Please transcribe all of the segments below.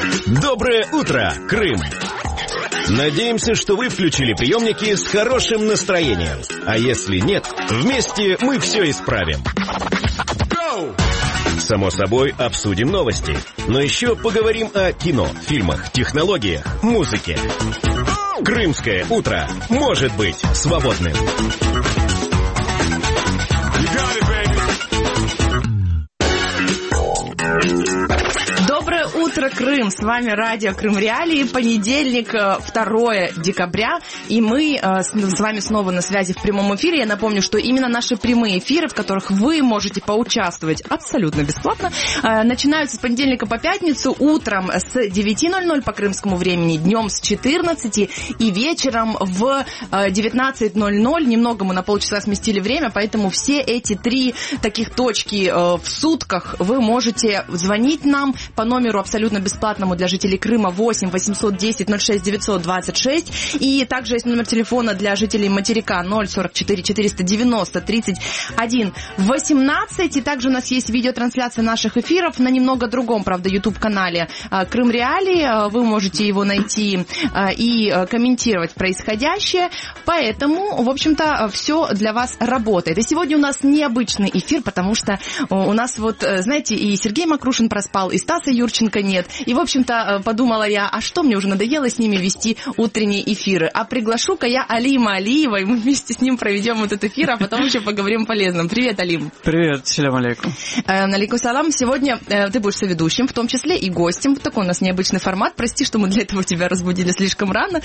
Доброе утро, Крым! Надеемся, что вы включили приемники с хорошим настроением. А если нет, вместе мы все исправим. Само собой, обсудим новости. Но еще поговорим о кино, фильмах, технологиях, музыке. Крымское утро может быть свободным. Доброе утро, Крым! С вами радио Крым Реалии. Понедельник, 2 декабря. И мы с вами снова на связи в прямом эфире. Я напомню, что именно наши прямые эфиры, в которых вы можете поучаствовать абсолютно бесплатно, начинаются с понедельника по пятницу утром с 9:00 по крымскому времени, днем с 14 и вечером в 19:00. Немного мы на полчаса сместили время, поэтому все эти 3 таких точки в сутках вы можете звонить нам по номеру абсолютно бесплатному для жителей Крыма 8 810 06 926. И также есть номер телефона для жителей материка 044 490 31 18. И также у нас есть видеотрансляция наших эфиров на немного другом, правда, YouTube-канале Крым Реалии. Вы можете его найти и комментировать происходящее. Поэтому, в общем-то, все для вас работает. И сегодня у нас необычный эфир, потому что у нас вот, знаете, и Сергей Макрушин проспал, и Стаса Юрченко нет. И, в общем-то, подумала я, а что, мне уже надоело с ними вести утренние эфиры. А приглашу-ка я Алима Алиева, и мы вместе с ним проведем этот эфир, а потом еще поговорим полезным. Привет, Алим. Привет, салям алейкум. Алейкум салам. Сегодня ты будешь соведущим, в том числе и гостем. Такой у нас необычный формат. Прости, что мы для этого тебя разбудили слишком рано.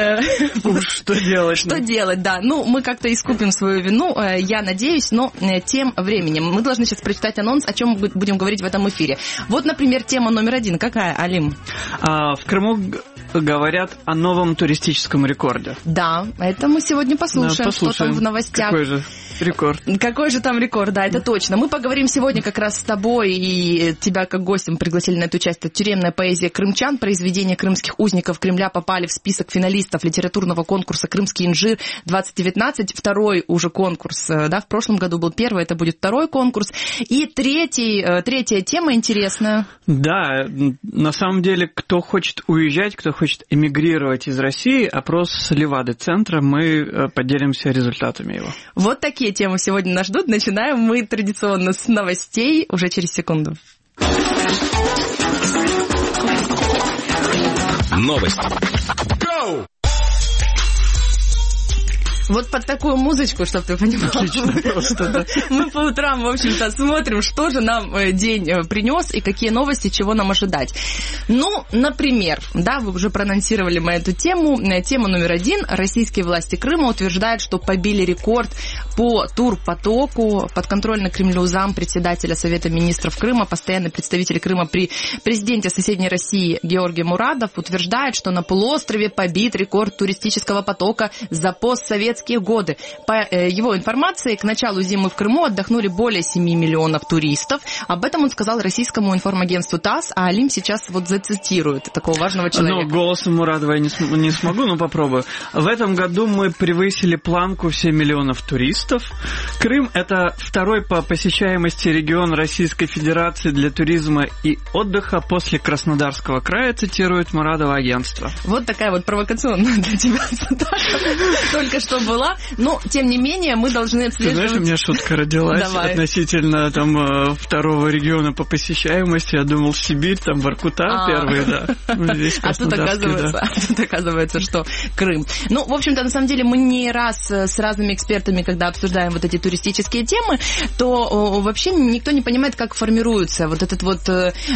Что делать? Что делать, да. Ну, мы как-то искупим свою вину, я надеюсь, но тем временем. Мы должны сейчас прочитать анонс, о чем мы будем говорить в этом эфире. Вот, например, тема номер 1. Какая, Алим? В Крыму говорят о новом туристическом рекорде. Да, это мы сегодня послушаем, что там в новостях. Какой же рекорд? Какой же там рекорд, да, это точно. Мы поговорим сегодня как раз с тобой, и тебя как гостем пригласили на эту часть. Это «Тюремная поэзия крымчан». Произведения крымских узников Кремля попали в список финалистов литературного конкурса «Крымский инжир-2019». Второй уже конкурс, да, в прошлом году был первый, это будет второй конкурс. И третья тема интересная. Да, на самом деле, кто хочет уезжать, кто хочет эмигрировать из России, опрос Левады-центра, мы поделимся результатами его. Вот такие темы сегодня нас ждут. Начинаем мы традиционно с новостей уже через секунду. Новости. Вот под такую музычку, чтобы ты понимал. Отлично, просто, да. Мы по утрам, в общем-то, смотрим, что же нам день принес и какие новости, чего нам ожидать. Ну, например, да, вы уже проанонсировали мы эту тему. Тема номер 1. Российские власти Крыма утверждают, что побили рекорд по турпотоку. Подконтрольно Кремлю зампредседателя Совета министров Крыма, постоянный представитель Крыма при президенте соседней России Георгий Мурадов утверждает, что на полуострове побит рекорд туристического потока за постсоветские годы. По его информации, к началу зимы в Крыму отдохнули более 7 миллионов туристов. Об этом он сказал российскому информагентству ТАСС, а Алим сейчас вот зацитирует такого важного человека. Ну, голосом Мурадова я не смогу, но попробую. В этом году мы превысили планку в 7 миллионов туристов. Крым – это второй по посещаемости регион Российской Федерации для туризма и отдыха после Краснодарского края, цитирует Мурадова агентство. Вот такая вот провокационная для тебя цитата. Только что была, но, тем не менее, мы должны отслеживать... Ты знаешь, у меня шутка родилась относительно там второго региона по посещаемости. Я думал, Сибирь, там Воркута первый, да. А тут оказывается, что Крым. Ну, в общем-то, на самом деле, мы не раз с разными экспертами, когда обсуждаем вот эти туристические темы, то вообще никто не понимает, как формируется вот это вот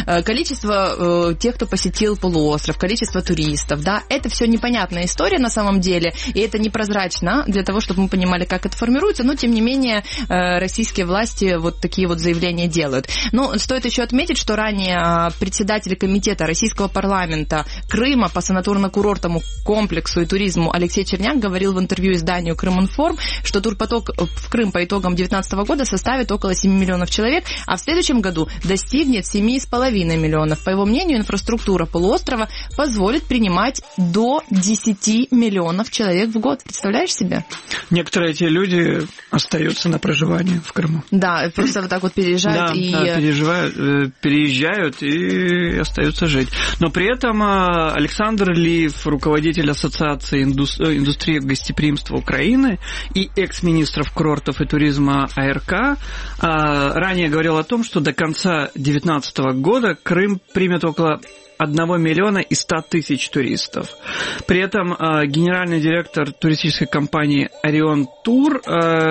количество тех, кто посетил полуостров, количество туристов, да. Это все непонятная история на самом деле, и это непрозрачно для того, чтобы мы понимали, как это формируется, но, тем не менее, российские власти вот такие вот заявления делают. Но стоит еще отметить, что ранее председатель комитета российского парламента Крыма по санаторно-курортному комплексу и туризму Алексей Черняк говорил в интервью изданию «Крыминформ», что турпоток в Крым по итогам 2019 года составит около 7 миллионов человек, а в следующем году достигнет 7,5 миллионов. По его мнению, инфраструктура полуострова позволит принимать до 10 миллионов человек в год. Представляешь себе? себе. Некоторые эти люди остаются на проживании в Крыму. Да, просто вот так вот переезжают переезжают и остаются жить. Но при этом Александр Лиев, руководитель Ассоциации индустрии гостеприимства Украины и экс-министров курортов и туризма АРК, ранее говорил о том, что до конца 2019 года Крым примет около 1 миллиона и 100 тысяч туристов. При этом генеральный директор туристической компании «Орион Тур»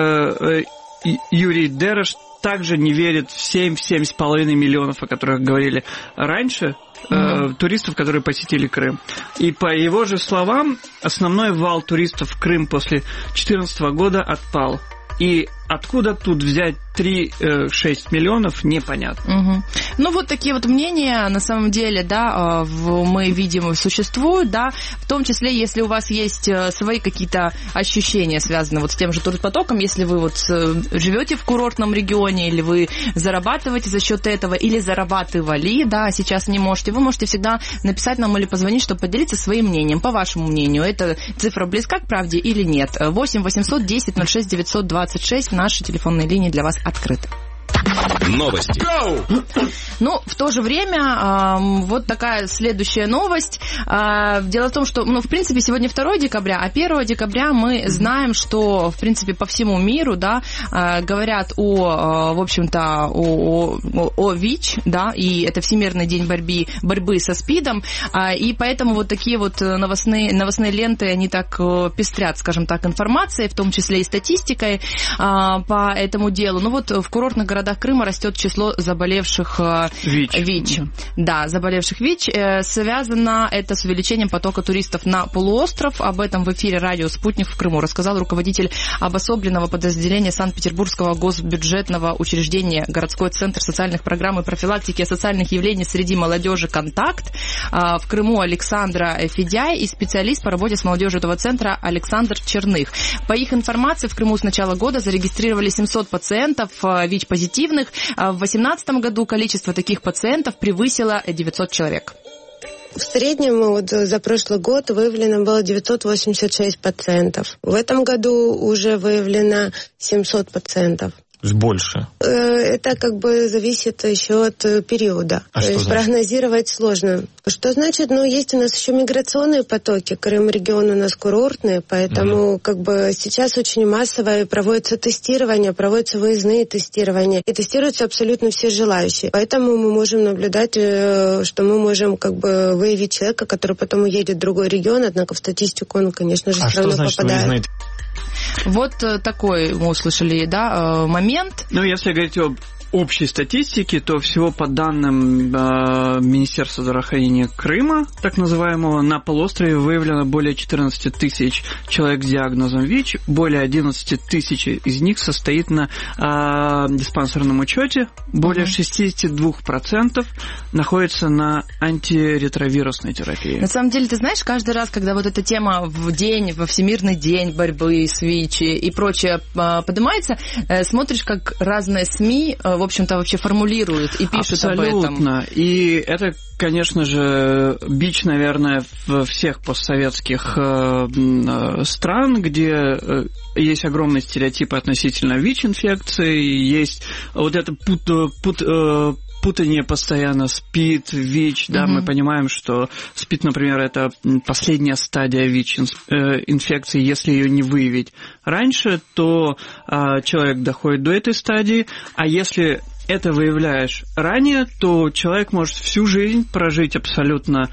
Юрий Дереш также не верит в 7-7,5 миллионов, о которых говорили раньше, туристов, которые посетили Крым. И по его же словам, основной вал туристов в Крым после 2014 года отпал. И откуда тут взять 3-6 миллионов, непонятно. Ну, вот такие вот мнения, на самом деле, да, мы видим, существуют, да, в том числе, если у вас есть свои какие-то ощущения, связанные вот с тем же турпотоком, если вы вот живете в курортном регионе, или вы зарабатываете за счет этого, или зарабатывали, да, сейчас не можете, вы можете всегда написать нам или позвонить, чтобы поделиться своим мнением. По вашему мнению, эта цифра близка к правде или нет? 8 800 10 06 926, наши телефонные линии для вас открыты. Новости. Ну, в то же время, вот такая следующая новость. Дело в том, что, в принципе, сегодня 2 декабря, а 1 декабря мы знаем, что, в принципе, по всему миру, да, говорят в общем-то, о ВИЧ, да, и это Всемирный день борьбы со СПИДом, и поэтому вот такие вот новостные ленты, они так пестрят, скажем так, информацией, в том числе и статистикой по этому делу. Ну вот в курортных городах Крыма растет число заболевших ВИЧ. Да, заболевших ВИЧ. Связано это с увеличением потока туристов на полуостров. Об этом в эфире радио «Спутник» в Крыму рассказал руководитель обособленного подразделения Санкт-Петербургского госбюджетного учреждения «Городской центр социальных программ и профилактики социальных явлений среди молодежи «Контакт» в Крыму Александра Федяй и специалист по работе с молодежью этого центра Александр Черных. По их информации, в Крыму с начала года зарегистрировали 700 пациентов ВИЧ-позитивных. В 2018 году количество таких пациентов превысило 900 человек. В среднем вот за прошлый год выявлено было 986 пациентов. В этом году уже выявлено 700 пациентов. Больше? Это как бы зависит еще от периода. А то есть прогнозировать сложно. Что значит? Есть у нас еще миграционные потоки. Крым-регион у нас курортный, поэтому как бы сейчас очень массовое проводится тестирование, проводятся выездные тестирования. И тестируются абсолютно все желающие. Поэтому мы можем наблюдать, что мы можем как бы выявить человека, который потом уедет в другой регион, однако в статистику он, конечно же, все равно попадает. Выездные? Вот такой мы услышали, да, момент. Если говорить об общей статистике, то всего по данным Министерства здравоохранения Крыма, так называемого, на полуострове выявлено более 14 тысяч человек с диагнозом ВИЧ, более 11 тысяч из них состоит на диспансерном учете, более 62% находится на антиретровирусной терапии. На самом деле, ты знаешь, каждый раз, когда вот эта тема во Всемирный день борьбы с ВИЧ и прочее поднимается, смотришь, как разные СМИ в общем-то, вообще формулируют и пишут об этом. Абсолютно. И это, конечно же, бич, наверное, всех постсоветских стран, где есть огромные стереотипы относительно ВИЧ-инфекции, есть вот это путание постоянно СПИД, ВИЧ, да, мы понимаем, что СПИД, например, это последняя стадия ВИЧ-инфекции, если ее не выявить раньше, то человек доходит до этой стадии, а если это выявляешь ранее, то человек может всю жизнь прожить абсолютно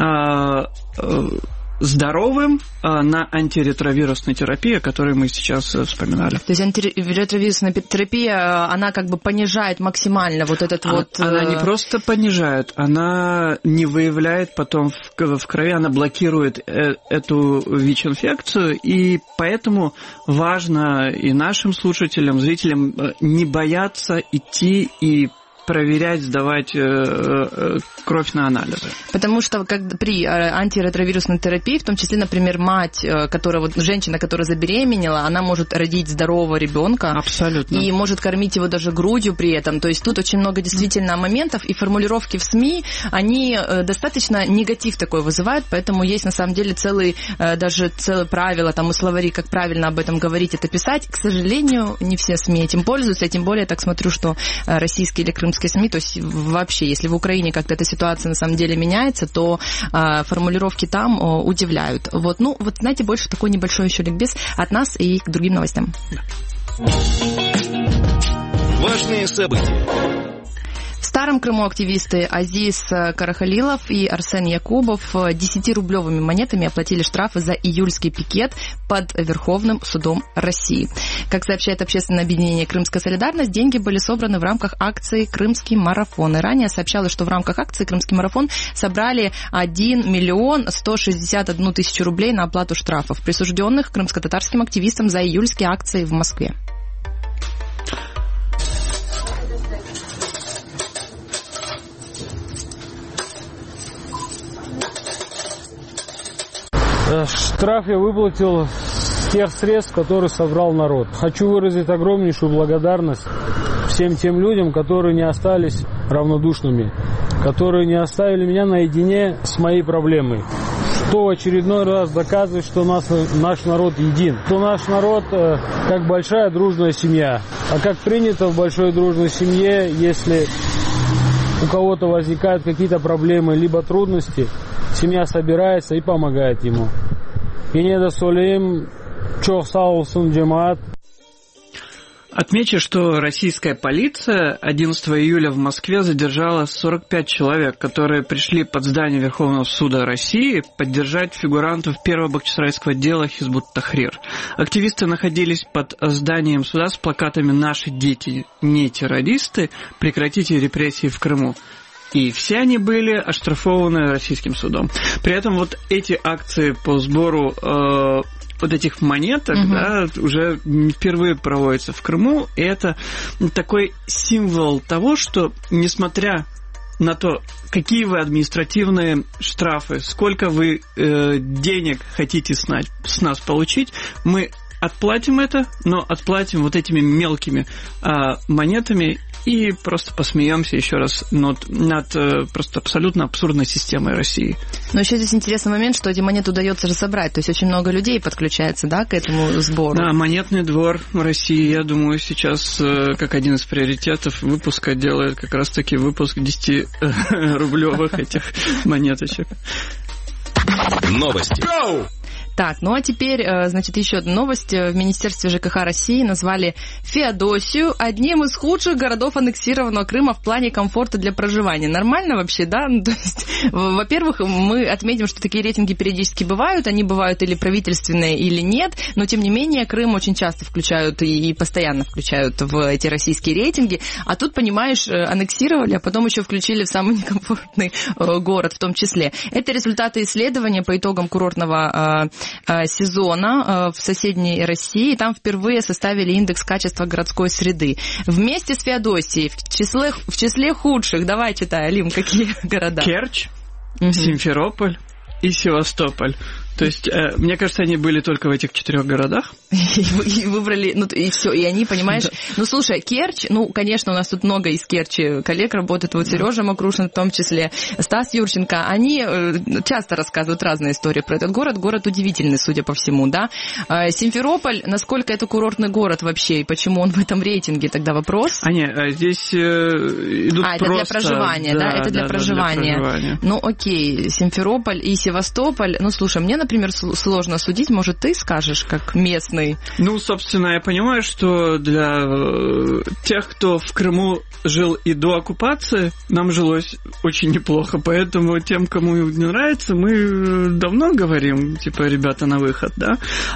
здоровым на антиретровирусной терапии, о которой мы сейчас вспоминали. То есть антиретровирусная терапия, она как бы понижает максимально вот этот Она не просто понижает, она не выявляет потом в крови, она блокирует эту ВИЧ-инфекцию, и поэтому важно и нашим слушателям, зрителям не бояться идти и проверять, сдавать кровь на анализы. Потому что при антиретровирусной терапии, в том числе, например, мать, женщина, которая забеременела, она может родить здорового ребенка. Абсолютно. И может кормить его даже грудью при этом. То есть тут очень много действительно моментов, и формулировки в СМИ, они достаточно негатив такой вызывают, поэтому есть на самом деле целые правила, там и словари, как правильно об этом говорить, это писать. К сожалению, не все СМИ этим пользуются, тем более я так смотрю, что российские или крымские СМИ, то есть вообще, если в Украине как-то эта ситуация на самом деле меняется, то формулировки там удивляют. Вот, знаете, больше такой небольшой еще ликбез от нас и к другим новостям. Важные события. В Старом Крыму активисты Азиз Карахалилов и Арсен Якубов 10-рублевыми монетами оплатили штрафы за июльский пикет под Верховным судом России. Как сообщает общественное объединение «Крымская солидарность», деньги были собраны в рамках акции «Крымский марафон». И ранее сообщалось, что в рамках акции «Крымский марафон» собрали 1 миллион 161 тысячу рублей на оплату штрафов, присужденных крымско-татарским активистам за июльские акции в Москве. Штраф я выплатил с тех средств, которые собрал народ. Хочу выразить огромнейшую благодарность всем тем людям, которые не остались равнодушными, которые не оставили меня наедине с моей проблемой. Что в очередной раз доказывает, что наш народ един. Что наш народ как большая дружная семья. А как принято в большой дружной семье, если у кого-то возникают какие-то проблемы, либо трудности, семья собирается и помогает ему. Отмечу, что российская полиция 11 июля в Москве задержала 45 человек, которые пришли под здание Верховного суда России поддержать фигурантов первого бахчисарайского дела Хизбут Тахрир. Активисты находились под зданием суда с плакатами «Наши дети не террористы, прекратите репрессии в Крыму». И все они были оштрафованы российским судом. При этом вот эти акции по сбору вот этих монеток, да, уже впервые проводятся в Крыму. И это такой символ того, что несмотря на то, какие вы административные штрафы, сколько вы денег хотите с нас получить, мы отплатим это, но отплатим вот этими мелкими монетами и просто посмеемся еще раз над просто абсолютно абсурдной системой России. Но еще здесь интересный момент, что эти монеты удается же собрать, то есть очень много людей подключается, да, к этому сбору. Да, монетный двор в России, я думаю, сейчас как один из приоритетов выпуска делает как раз-таки выпуск 10-рублевых этих монеточек. Новости. Go! Так, ну а теперь, значит, еще одна новость. В Министерстве ЖКХ России назвали Феодосию одним из худших городов аннексированного Крыма в плане комфорта для проживания. Нормально вообще, да? Ну, то есть, во-первых, мы отметим, что такие рейтинги периодически бывают. Они бывают или правительственные, или нет. Но, тем не менее, Крым очень часто включают и постоянно включают в эти российские рейтинги. А тут, понимаешь, аннексировали, а потом еще включили в самый некомфортный город в том числе. Это результаты исследования по итогам курортного сезона в соседней России. Там впервые составили индекс качества городской среды. Вместе с Феодосией в числе худших, давай читай, Алим, какие города? Керчь, Симферополь и Севастополь. То есть, мне кажется, они были только в этих 4 городах. И выбрали, ну и все, и они, понимаешь, да. Ну слушай, Керчь, ну, конечно, у нас тут много из Керчи коллег работает, вот Сережа Макрушин в том числе, Стас Юрченко, они часто рассказывают разные истории про этот город, город удивительный, судя по всему, да. Симферополь, насколько это курортный город вообще, и почему он в этом рейтинге, тогда вопрос? Здесь идут это просто... для проживания, да? Это для проживания. Для проживания. Ну, окей, Симферополь и Севастополь, ну, слушай, мне, например, сложно судить, может, ты скажешь, как местный? Ну, собственно, я понимаю, что для тех, кто в Крыму жил и до оккупации, нам жилось очень неплохо, поэтому тем, кому не нравится, мы давно говорим, типа, ребята, на выход, да?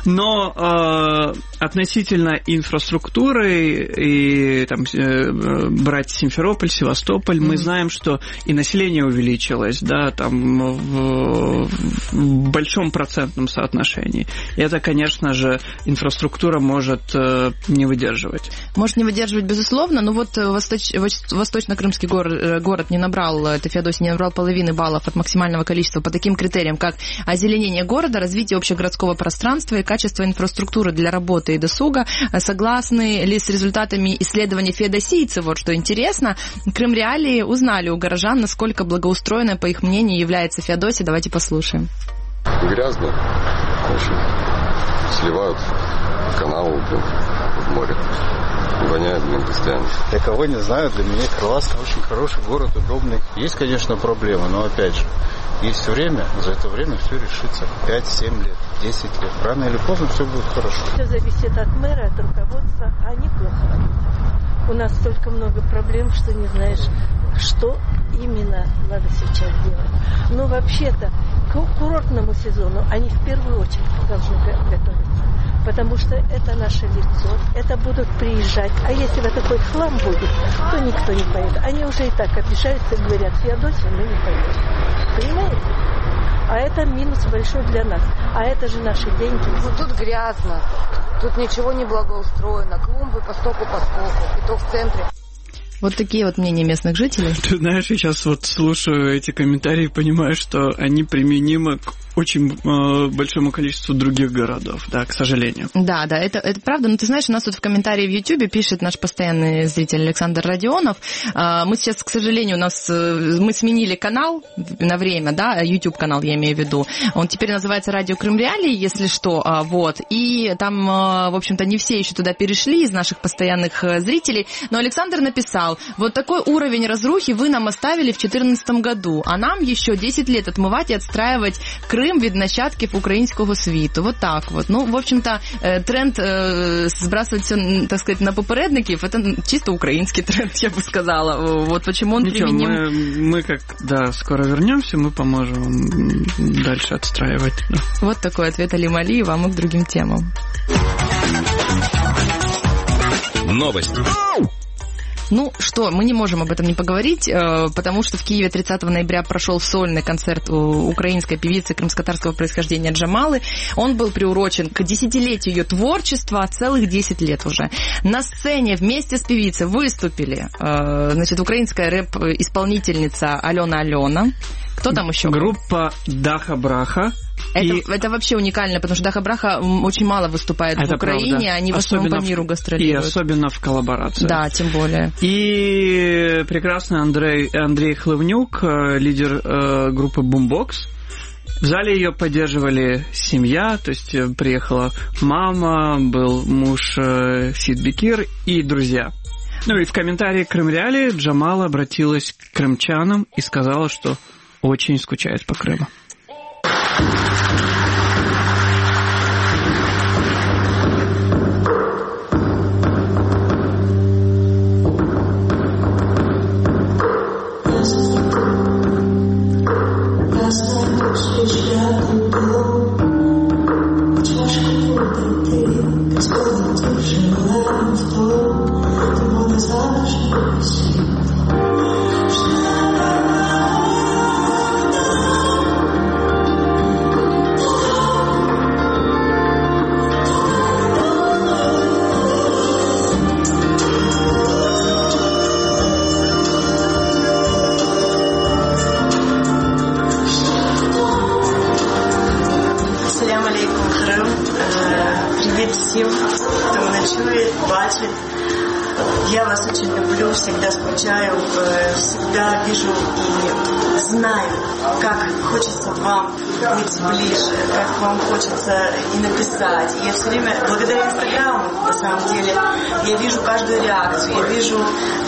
Но относительно инфраструктуры и там брать Симферополь, Севастополь, мы знаем, что и население увеличилось, да, там в большом процентном соотношении. И это, конечно же, инфраструктура может не выдерживать. Может не выдерживать, безусловно, но вот восточно-крымский город не набрал, это Феодосия, не набрал половины баллов от максимального количества по таким критериям, как озеленение города, развитие общегородского пространства и качество инфраструктуры для работы и досуга. Согласны ли с результатами исследования феодосийцев? Вот что интересно, Крым-Реалии узнали у горожан, насколько благоустроенной, по их мнению, является Феодосия. Давайте послушаем. Грязно очень. Сливают каналы в море. Воняет, постоянно. Для кого не знаю, для меня Крылатск очень хороший город, удобный. Есть, конечно, проблемы, но опять же, есть время, за это время все решится. 5-7 лет, 10 лет. Рано или поздно все будет хорошо. Все зависит от мэра, от руководства, а они плохо. У нас столько много проблем, что не знаешь, что именно надо сейчас делать. Но вообще-то к курортному сезону они в первую очередь должны готовиться. Потому что это наше лицо, это будут приезжать. А если вот такой хлам будет, то никто не поедет. Они уже и так обижаются и говорят: Феодосия, мы не поедем. Понимаете? А это минус большой для нас. А это же наши деньги. Тут грязно, тут ничего не благоустроено. Клумбы постоку, и то в центре. Вот такие вот мнения местных жителей. Ты знаешь, я сейчас вот слушаю эти комментарии и понимаю, что они применимы к очень большому количеству других городов, да, к сожалению. Да, это правда. Но ты знаешь, у нас тут в комментарии в Ютьюбе пишет наш постоянный зритель Александр Родионов. Мы сейчас, к сожалению, мы сменили канал на время, да, YouTube-канал я имею в виду. Он теперь называется «Радио Крым-Реалии», если что, вот. И там, в общем-то, не все еще туда перешли из наших постоянных зрителей. Но Александр написал: вот такой уровень разрухи вы нам оставили в 2014 году, а нам еще 10 лет отмывать и отстраивать Крым від нащадків українського світу. Вот так вот. Ну, в общем-то, тренд сбрасывать все, так сказать, на попередников, это чисто украинский тренд, я бы сказала. Вот почему он применим. Мы как, да, скоро вернемся, мы поможем вам дальше отстраивать. Да. Вот такой ответ Алима Алиева, а мы к другим темам. Новость. Ну что, мы не можем об этом не поговорить, потому что в Киеве 30 ноября прошел сольный концерт у украинской певицы крымско-татарского происхождения Джамалы. Он был приурочен к десятилетию ее творчества, целых 10 лет уже. На сцене вместе с певицей выступили, значит, украинская рэп-исполнительница Алена. Кто там еще? Группа Даха Браха. Это вообще уникально, потому что Даха Браха очень мало выступает в Украине, правда. Они в основном по миру гастролируют. И особенно в коллаборации. Да, тем более. И прекрасный Андрей Хлывнюк, лидер группы Boombox. В зале ее поддерживали семья, то есть приехала мама, был муж Сид Бекир и друзья. Ну и в комментарии Крым-Реалии Джамала обратилась к крымчанам и сказала, что очень скучает по Крыму. Я вас очень люблю, всегда скучаю, всегда вижу и знаю, как хочется вам быть ближе, как вам хочется и написать. И я все время, благодаря Инстаграму, на самом деле, я вижу каждую реакцию, я вижу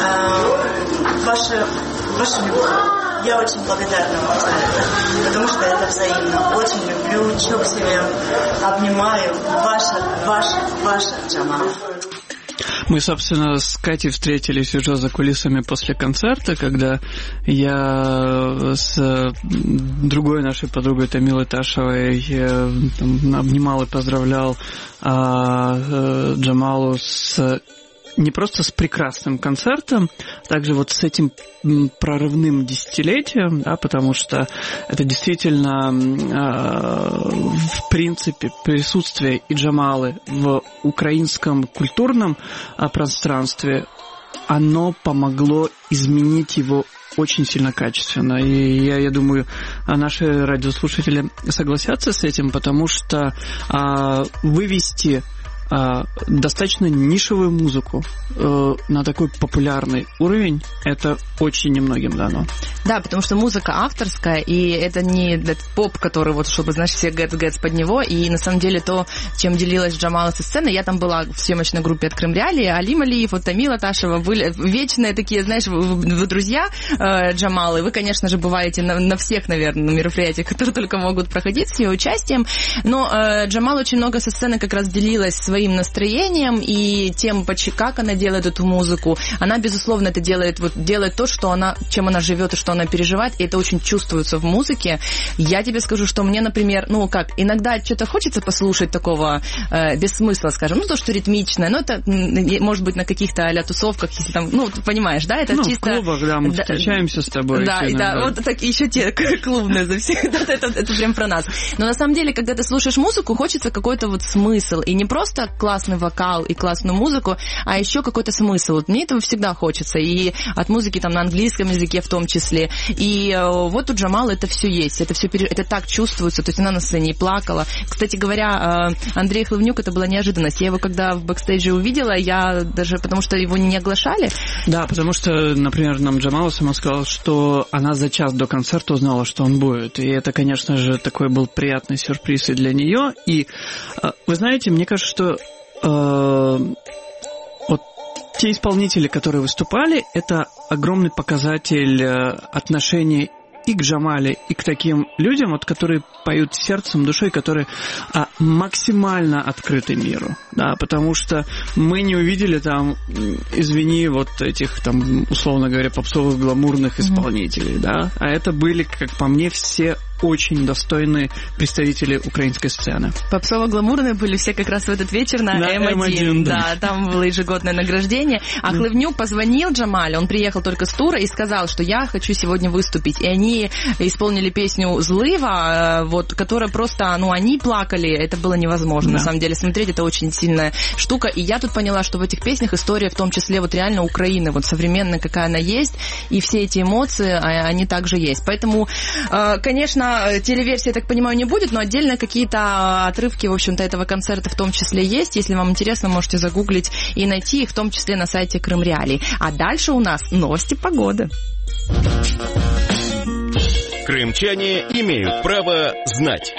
вашу любовь. Я очень благодарна вам за это, потому что это взаимно. Очень люблю, чоксерем, обнимаю. Ваша Джамала. Мы, собственно, с Катей встретились уже за кулисами после концерта, когда я с другой нашей подругой Тамилой Ташевой обнимал и поздравлял Джамалу с не просто с прекрасным концертом, также вот с этим прорывным десятилетием, да, потому что это действительно, в принципе, присутствие и Джамалы в украинском культурном пространстве, оно помогло изменить его очень сильно качественно. И я думаю, наши радиослушатели согласятся с этим, потому что вывести достаточно нишевую музыку на такой популярный уровень, это очень немногим дано. Да, потому что музыка авторская, и это не этот поп, который вот, чтобы, знаешь, все гэтс под него, и на самом деле то, чем делилась Джамала со сцены, я там была в съемочной группе от Крым Реалии, Алим Алиев, вот Тамила Ташева, были вечные такие, знаешь, вы друзья Джамалы, вы, конечно же, бываете на всех, наверное, мероприятиях, которые только могут проходить с ее участием, но Джамала очень много со сцены как раз делилась своим настроением и тем, как она делает эту музыку. Она, безусловно, это делает то, что она, чем она живет и что она переживает, и это очень чувствуется в музыке. Я тебе скажу, что мне, например, иногда что-то хочется послушать такого без смысла, скажем, то, что ритмичное, но это может быть на каких-то а-ля тусовках, если там, ты понимаешь, да, это чисто... в клубах, да, мы встречаемся с тобой. Да, вот так еще те клубные за всех, это прям про нас. Но на самом деле, когда ты слушаешь музыку, хочется какой-то вот смысл, и не просто классный вокал и классную музыку, а еще какой-то смысл. Вот мне этого всегда хочется, и от музыки там на английском языке в том числе. И вот у Джамалы это все есть, это так чувствуется, то есть она на сцене и плакала. Кстати говоря, Андрей Хлывнюк, это была неожиданность. Я его когда в бэкстейдже увидела, я даже, потому что его не оглашали. Да, потому что, например, нам Джамала сама сказала, что она за час до концерта узнала, что он будет. И это, конечно же, такой был приятный сюрприз и для нее. И вы знаете, мне кажется, что вот те исполнители, которые выступали, это огромный показатель отношения и к Джамале, и к таким людям, вот, которые поют сердцем, душой, которые максимально открыты миру, да, потому что мы не увидели там, извини, вот этих там, условно говоря, попсовых гламурных исполнителей, да, а это были, как по мне, все очень достойные представители украинской сцены. Попсово-гламурные были все как раз в этот вечер на М1. Да, там было ежегодное награждение. А Хлывнюк позвонил Джамале, он приехал только с тура и сказал, что я хочу сегодня выступить. И они исполнили песню «Злыва», вот, которая просто, они плакали, это было невозможно. Да. На самом деле смотреть, это очень сильная штука. И я тут поняла, что в этих песнях история в том числе вот реально Украины, вот современная, какая она есть, и все эти эмоции, они также есть. Поэтому, конечно, телеверсии, я так понимаю, не будет, но отдельно какие-то отрывки, в общем-то, этого концерта в том числе есть. Если вам интересно, можете загуглить и найти их, в том числе на сайте Крым Реалии. А дальше у нас новости погоды. Крымчане имеют право знать.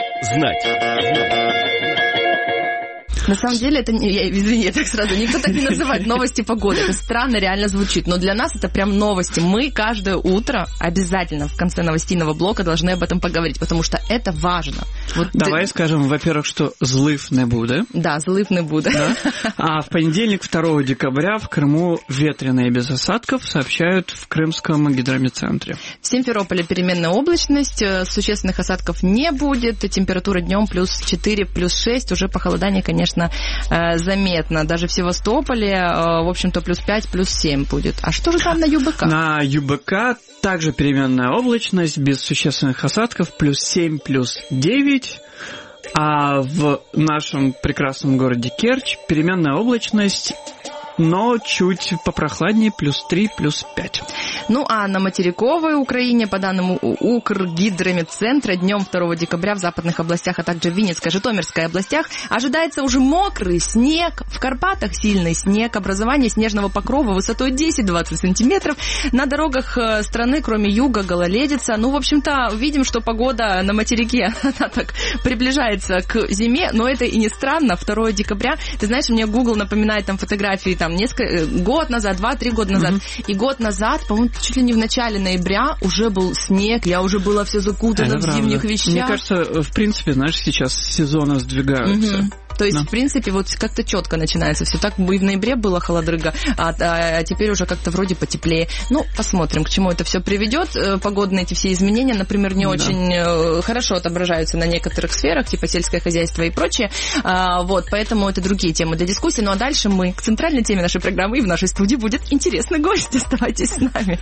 На самом деле, это, извини, я так сразу, никто так не называет новости погоды. Это странно реально звучит, но для нас это прям новости. Мы каждое утро обязательно в конце новостейного блока должны об этом поговорить, потому что это важно. Вот давай скажем, во-первых, что злив не буде. Да, злив не буде. Да? А в понедельник, 2 декабря, в Крыму ветрено и без осадков, сообщают в Крымском гидрометцентре. В Симферополе переменная облачность, существенных осадков не будет, температура днем плюс 4, плюс 6, уже похолодание, конечно, заметно. Даже в Севастополе, в общем-то, плюс 5, плюс 7 будет. А что же там на ЮБК? На ЮБК также переменная облачность, без существенных осадков, плюс 7, плюс 9. А в нашем прекрасном городе Керчь переменная облачность, но чуть попрохладнее, плюс 3, плюс 5. Ну, а на материковой Украине, по данным Укргидрометцентра, днем 2 декабря в западных областях, а также в Винницкой, Житомирской областях ожидается уже мокрый снег. В Карпатах сильный снег, образование снежного покрова высотой 10-20 сантиметров. На дорогах страны, кроме юга, гололедица. Ну, в общем-то, видим, что погода на материке, она так приближается к зиме, но это и не странно. 2 декабря, ты знаешь, мне Google напоминает там фотографии там год назад, 2-3 года назад. И год назад, по-моему, чуть ли не в начале ноября уже был снег, я уже была вся закутана в зимних вещах. Мне кажется, в принципе, знаешь, сейчас сезоны сдвигаются. То есть, в принципе, вот как-то четко начинается все. Так и в ноябре было холодрыга, а теперь уже как-то вроде потеплее. Ну, посмотрим, к чему это все приведет. Погодные эти все изменения, например, не очень хорошо отображаются на некоторых сферах, типа сельское хозяйство и прочее. Вот, поэтому это другие темы для дискуссии. Ну, а дальше мы к центральной теме нашей программы, и в нашей студии будет интересный гость. Оставайтесь с нами.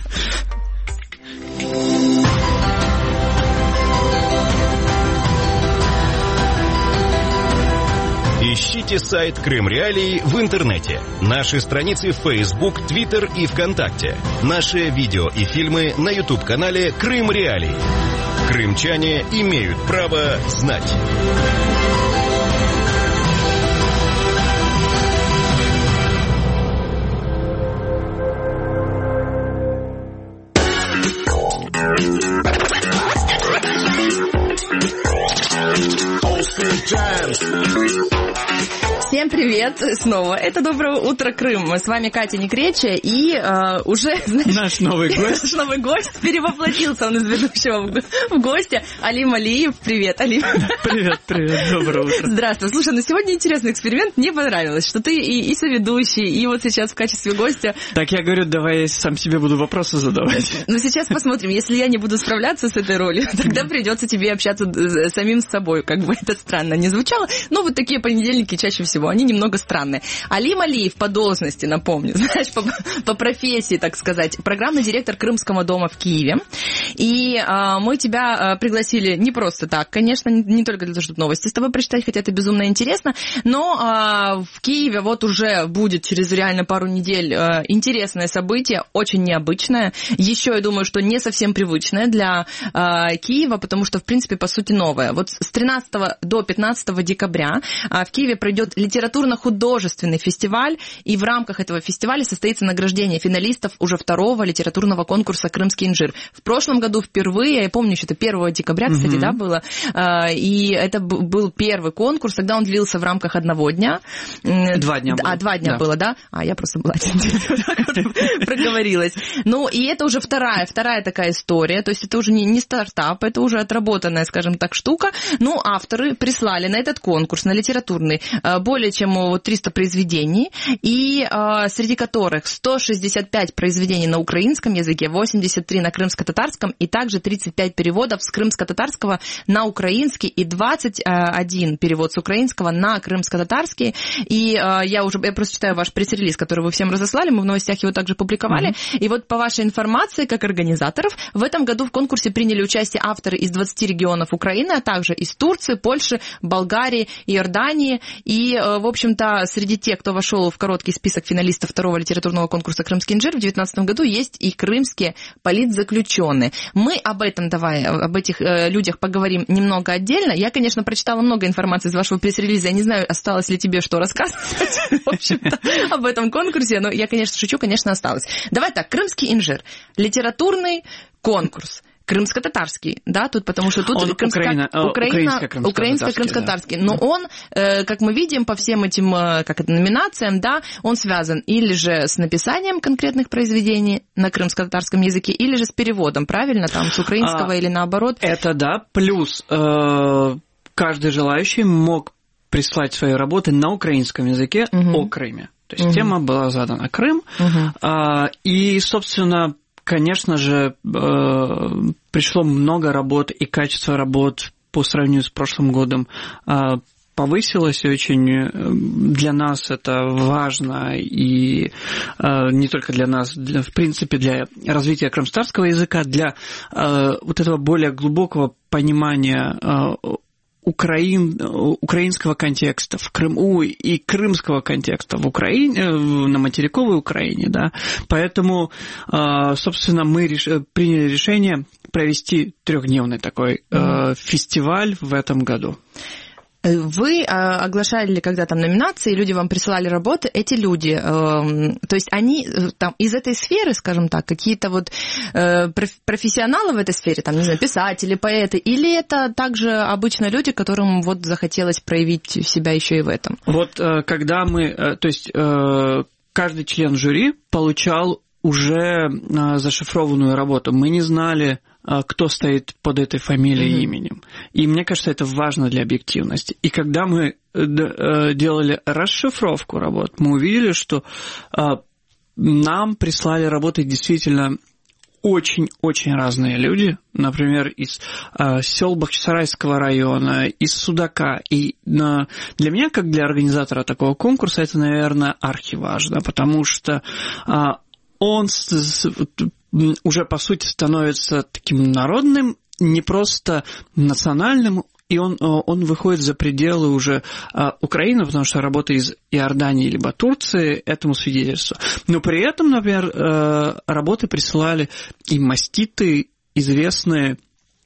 Ищите сайт Крым Реалии в интернете. Наши страницы в Facebook, Twitter и ВКонтакте. Наши видео и фильмы на YouTube-канале Крым Реалии. Крымчане имеют право знать. Всем привет снова. Это «Доброе утро, Крым». С вами Катя Некреча и уже, знаешь... Наш новый гость. Наш новый гость перевоплотился, он из ведущего в гости. Алим Алиев. Привет, Алим. Привет, доброе утро. Здравствуй. Слушай, ну сегодня интересный эксперимент. Мне понравилось, что ты и соведущий, и вот сейчас в качестве гостя... Так я говорю, давай я сам себе буду вопросы задавать. Ну сейчас посмотрим. Если я не буду справляться с этой ролью, тогда придется тебе общаться самим с собой. Как бы это странно не звучало. Но вот такие понедельники чаще всего, они немного странные. Алим Алиев по должности, напомню, знаешь, по профессии, так сказать, программный директор Крымского дома в Киеве. И мы тебя пригласили не просто так, конечно, не только для того, чтобы новости с тобой прочитать, хотя это безумно интересно, но в Киеве вот уже будет через реально пару недель интересное событие, очень необычное. Еще, я думаю, что не совсем привычное для Киева, потому что, в принципе, по сути, новое. Вот с 13 до 15 декабря в Киеве пройдет литературно-художественный фестиваль, и в рамках этого фестиваля состоится награждение финалистов уже второго литературного конкурса «Крымский инжир». В прошлом году впервые, я помню, что это 1 декабря, кстати, да, было, и это был первый конкурс, тогда он длился в рамках одного дня. 2 дня было. 2 дня было, да? Я просто была проговорилась. Ну, и это уже вторая такая история, то есть это уже не стартап, это уже отработанная, скажем так, штука. Ну, авторы прислали на этот конкурс, на литературный, более чем 300 произведений, и среди которых 165 произведений на украинском языке, 83 на крымско-татарском, и также 35 переводов с крымско-татарского на украинский, и 21 перевод с украинского на крымско-татарский. И я просто читаю ваш пресс-релиз, который вы всем разослали, мы в новостях его также публиковали. И вот по вашей информации, как организаторов, в этом году в конкурсе приняли участие авторы из 20 регионов Украины, а также из Турции, Польши, Болгарии, Иордании. И, в общем-то, среди тех, кто вошел в короткий список финалистов второго литературного конкурса «Крымский инжир», в 2019 году есть и крымские политзаключенные. Мы об этих людях поговорим немного отдельно. Я, конечно, прочитала много информации из вашего пресс-релиза. Я не знаю, осталось ли тебе что рассказывать, в общем-то, об этом конкурсе. Но я, конечно, шучу, конечно, осталось. Давай так, «Крымский инжир». Литературный конкурс. Крымско-татарский, да, тут, потому что тут украинско-крымско-татарский. Но он, как мы видим по всем этим номинациям, да, он связан или же с написанием конкретных произведений на крымско-татарском языке, или же с переводом, правильно, там, с украинского или наоборот. Это да, плюс каждый желающий мог прислать свои работы на украинском языке о Крыме. То есть тема была задана Крым, и, собственно, конечно же, пришло много работ, и качество работ по сравнению с прошлым годом повысилось очень. Для нас это важно, и не только для нас, в принципе, для развития крымстарского языка, для вот этого более глубокого понимания украинского контекста в Крыму и крымского контекста в Украине, на материковой Украине, да. Поэтому, собственно, мы приняли решение провести 3-дневный такой фестиваль в этом году. Вы оглашали когда там номинации, люди вам присылали работы, эти люди, то есть они там из этой сферы, скажем так, какие-то вот профессионалы в этой сфере, там, не знаю, писатели, поэты, или это также обычно люди, которым вот захотелось проявить себя еще и в этом? Вот когда мы, то есть каждый член жюри получал уже зашифрованную работу. Мы не знали, кто стоит под этой фамилией и именем. И мне кажется, это важно для объективности. И когда мы делали расшифровку работ, мы увидели, что нам прислали работы действительно очень-очень разные люди, например, из сел Бахчисарайского района, из Судака. И для меня, как для организатора такого конкурса, это, наверное, архиважно, потому что он уже, по сути, становится таким народным, не просто национальным, и он выходит за пределы уже Украины, потому что работа из Иордании либо Турции этому свидетельствует. Но при этом, например, работы присылали и маститы, известные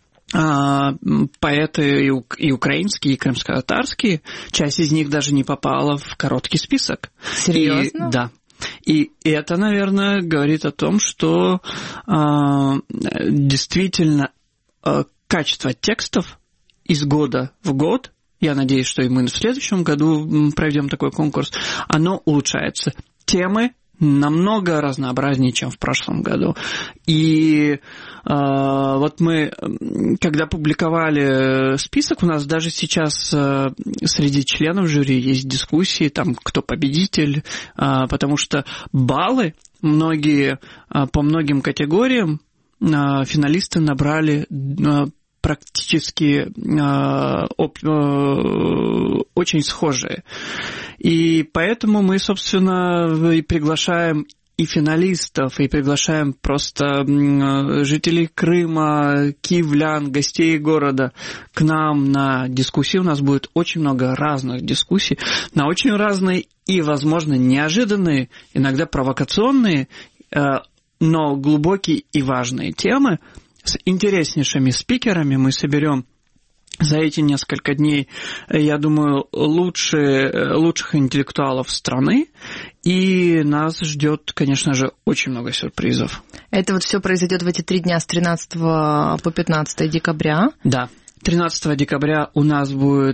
поэты и украинские, и крымско-татарские. Часть из них даже не попала в короткий список. Серьезно? Да. И это, наверное, говорит о том, что действительно качество текстов из года в год, я надеюсь, что и мы в следующем году проведем такой конкурс, оно улучшается. Темы намного разнообразнее, чем в прошлом году. И вот мы, когда публиковали список, у нас даже сейчас среди членов жюри есть дискуссии, там, кто победитель, потому что баллы по многим категориям финалисты набрали практически очень схожие. И поэтому мы, собственно, и приглашаем и финалистов, и приглашаем просто жителей Крыма, киевлян, гостей города к нам на дискуссии. У нас будет очень много разных дискуссий, на очень разные и, возможно, неожиданные, иногда провокационные, но глубокие и важные темы. С интереснейшими спикерами мы соберем за эти несколько дней, я думаю, лучших интеллектуалов страны, и нас ждет, конечно же, очень много сюрпризов. Это вот все произойдет в эти 3 дня с 13 по 15 декабря? Да. 13 декабря у нас будет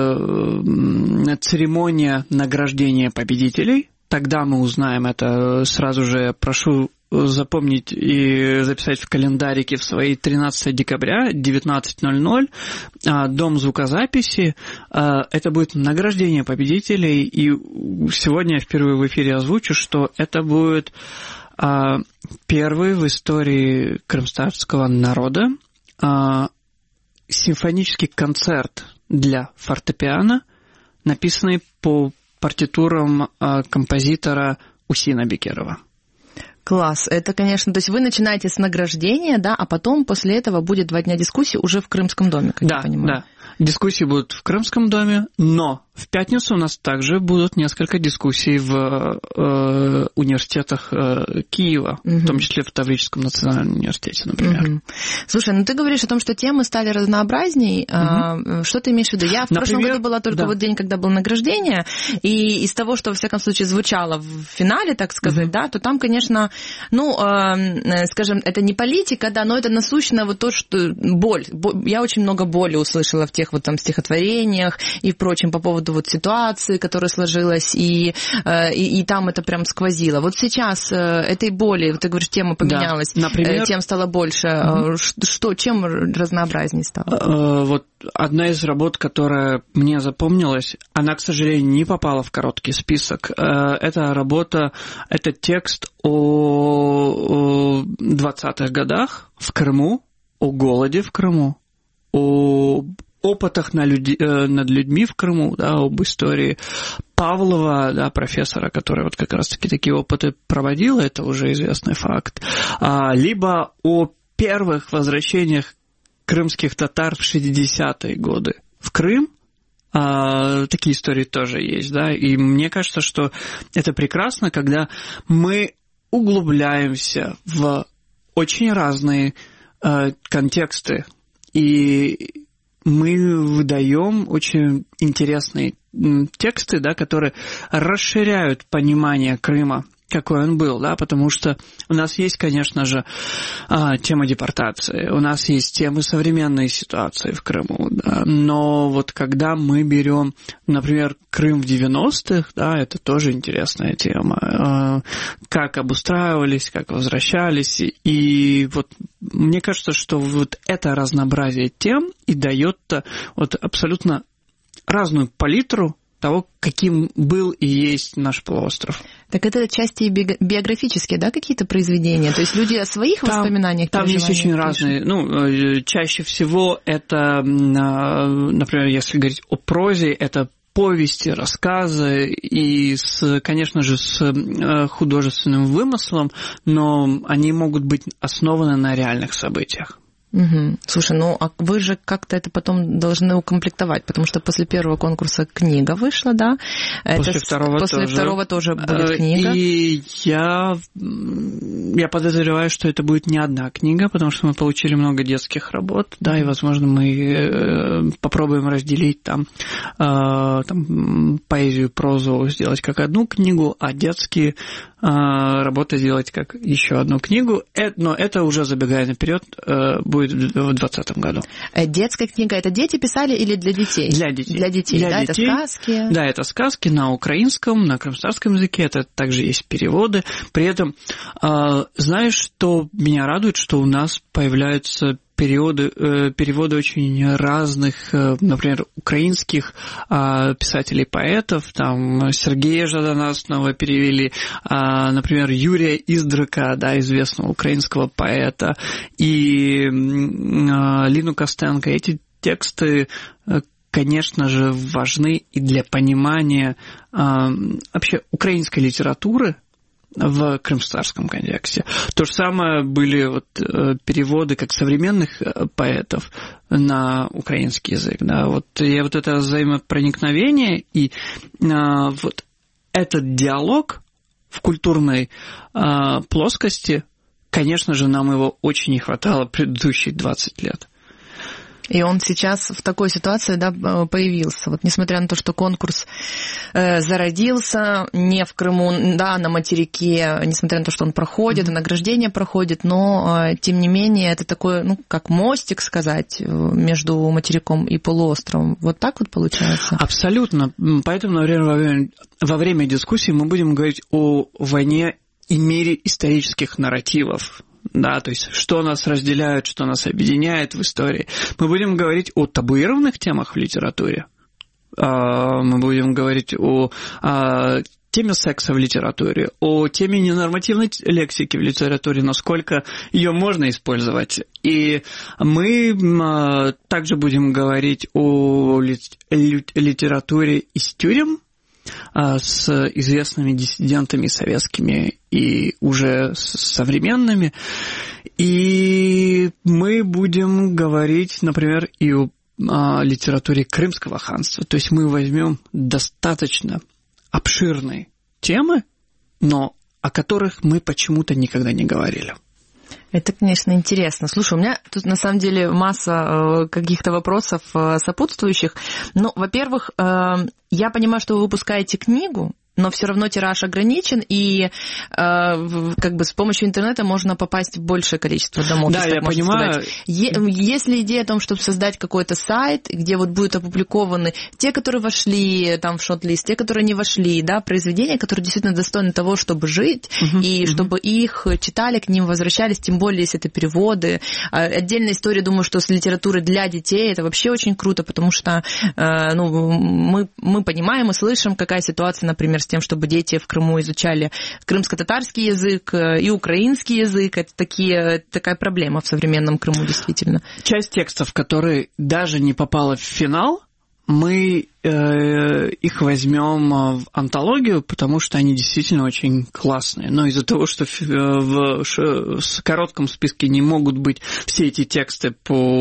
церемония награждения победителей. Тогда мы узнаем это. Сразу же прошу запомнить и записать в календарике в свои 13 декабря, 19:00, Дом звукозаписи. Это будет награждение победителей. И сегодня я впервые в эфире озвучу, что это будет первый в истории крымстатского народа симфонический концерт для фортепиано, написанный по партитурам композитора Усина Бекерова. Класс. Это, конечно, то есть вы начинаете с награждения, да, а потом после этого будет 2 дня дискуссий уже в Крымском доме, как я понимаю. Да. Дискуссии будут в Крымском доме, но в пятницу у нас также будут несколько дискуссий в университетах Киева, в том числе в Таврическом национальном университете, например. Слушай, ну ты говоришь о том, что темы стали разнообразней. Что ты имеешь в виду? Я в прошлом году была только вот день, когда было награждение, и из того, что, во всяком случае, звучало в финале, так сказать, да, то там, конечно, ну, скажем, это не политика, да, но это насущно вот то, что боль. Я очень много боли услышала в тех вот там стихотворениях и прочем по поводу вот ситуации, которая сложилась, и там это прям сквозило. Вот сейчас этой боли, ты говоришь, тема поменялась, да. Например, тем стало больше. Чем разнообразнее стало? Вот одна из работ, которая мне запомнилась, она, к сожалению, не попала в короткий список. Это работа, это текст о 20-х годах в Крыму, о голоде в Крыму, о опытах над людьми в Крыму, да, об истории Павлова, да, профессора, который вот как раз-таки такие опыты проводил, это уже известный факт, либо о первых возвращениях крымских татар в 60-е годы в Крым. Такие истории тоже есть, да, и мне кажется, что это прекрасно, когда мы углубляемся в очень разные контексты, и мы выдаем очень интересные тексты, да, которые расширяют понимание Крыма какой он был, да, потому что у нас есть, конечно же, тема депортации, у нас есть темы современной ситуации в Крыму, да, но вот когда мы берем, например, Крым в 90-х, да, это тоже интересная тема, как обустраивались, как возвращались, и вот мне кажется, что вот это разнообразие тем и дает вот абсолютно разную палитру того, каким был и есть наш полуостров. Так это отчасти биографические, да, какие-то произведения? То есть люди о своих воспоминаниях, там есть очень разные. Ну, чаще всего это, например, если говорить о прозе, это повести, рассказы и, конечно же, с художественным вымыслом, но они могут быть основаны на реальных событиях. Угу. Слушай, ну а вы же как-то это потом должны укомплектовать, потому что после первого конкурса книга вышла, да? После второго тоже будет книга. И я подозреваю, что это будет не одна книга, потому что мы получили много детских работ, да, и, возможно, мы попробуем разделить там поэзию, прозу сделать как одну книгу, а детские работы сделать как еще одну книгу, но это уже, забегая наперед, будет в 2020 году. Детская книга — это дети писали или для детей? Для детей. Для детей, для да? детей. Это сказки? Да, это сказки на украинском, на крымстарском языке, это также есть переводы. При этом, знаешь, что меня радует, что у нас появляются переводы очень разных, например, украинских писателей-поэтов, там Сергея Жадана снова перевели, например, Юрия Издрака, да, известного украинского поэта, и Лину Костенко. Эти тексты, конечно же, важны и для понимания вообще украинской литературы в крымстарском контексте. То же самое были вот переводы как современных поэтов на украинский язык. Да. Вот, и вот это взаимопроникновение и вот этот диалог в культурной плоскости, конечно же, нам его очень не хватало предыдущие 20 лет. И он сейчас в такой ситуации, да, появился. Вот несмотря на то, что конкурс зародился не в Крыму, да, на материке, несмотря на то, что он проходит, и награждение проходит, но, тем не менее, это такой, ну, как мостик, сказать, между материком и полуостровом. Вот так вот получается? Абсолютно. Поэтому, наверное, во время дискуссии мы будем говорить о войне и мире исторических нарративов. Да, то есть, что нас разделяет, что нас объединяет в истории. Мы будем говорить о табуированных темах в литературе. Мы будем говорить о теме секса в литературе, о теме ненормативной лексики в литературе, насколько ее можно использовать. И мы также будем говорить о литературе из тюрем, с известными диссидентами советскими и уже современными. И мы будем говорить, например, и о литературе Крымского ханства. То есть мы возьмем достаточно обширные темы, но о которых мы почему-то никогда не говорили. Это, конечно, интересно. Слушай, у меня тут, на самом деле, масса каких-то вопросов сопутствующих. Ну, во-первых, я понимаю, что вы выпускаете книгу, но все равно тираж ограничен, и как бы с помощью интернета можно попасть в большее количество домов. Да, я понимаю. Есть ли идея о том, чтобы создать какой-то сайт, где вот будут опубликованы те, которые вошли там в шорт-лист, те, которые не вошли, да, произведения, которые действительно достойны того, чтобы жить, и чтобы их читали, к ним возвращались, тем более, если это переводы. Отдельная история, думаю, что с литературой для детей это вообще очень круто, потому что мы понимаем и слышим, какая ситуация, например, с тем, чтобы дети в Крыму изучали крымско-татарский язык и украинский язык. Это такая проблема в современном Крыму, действительно. Часть текстов, которые даже не попала в финал, мы их возьмем в антологию, потому что они действительно очень классные. Но из-за того, что в коротком списке не могут быть все эти тексты,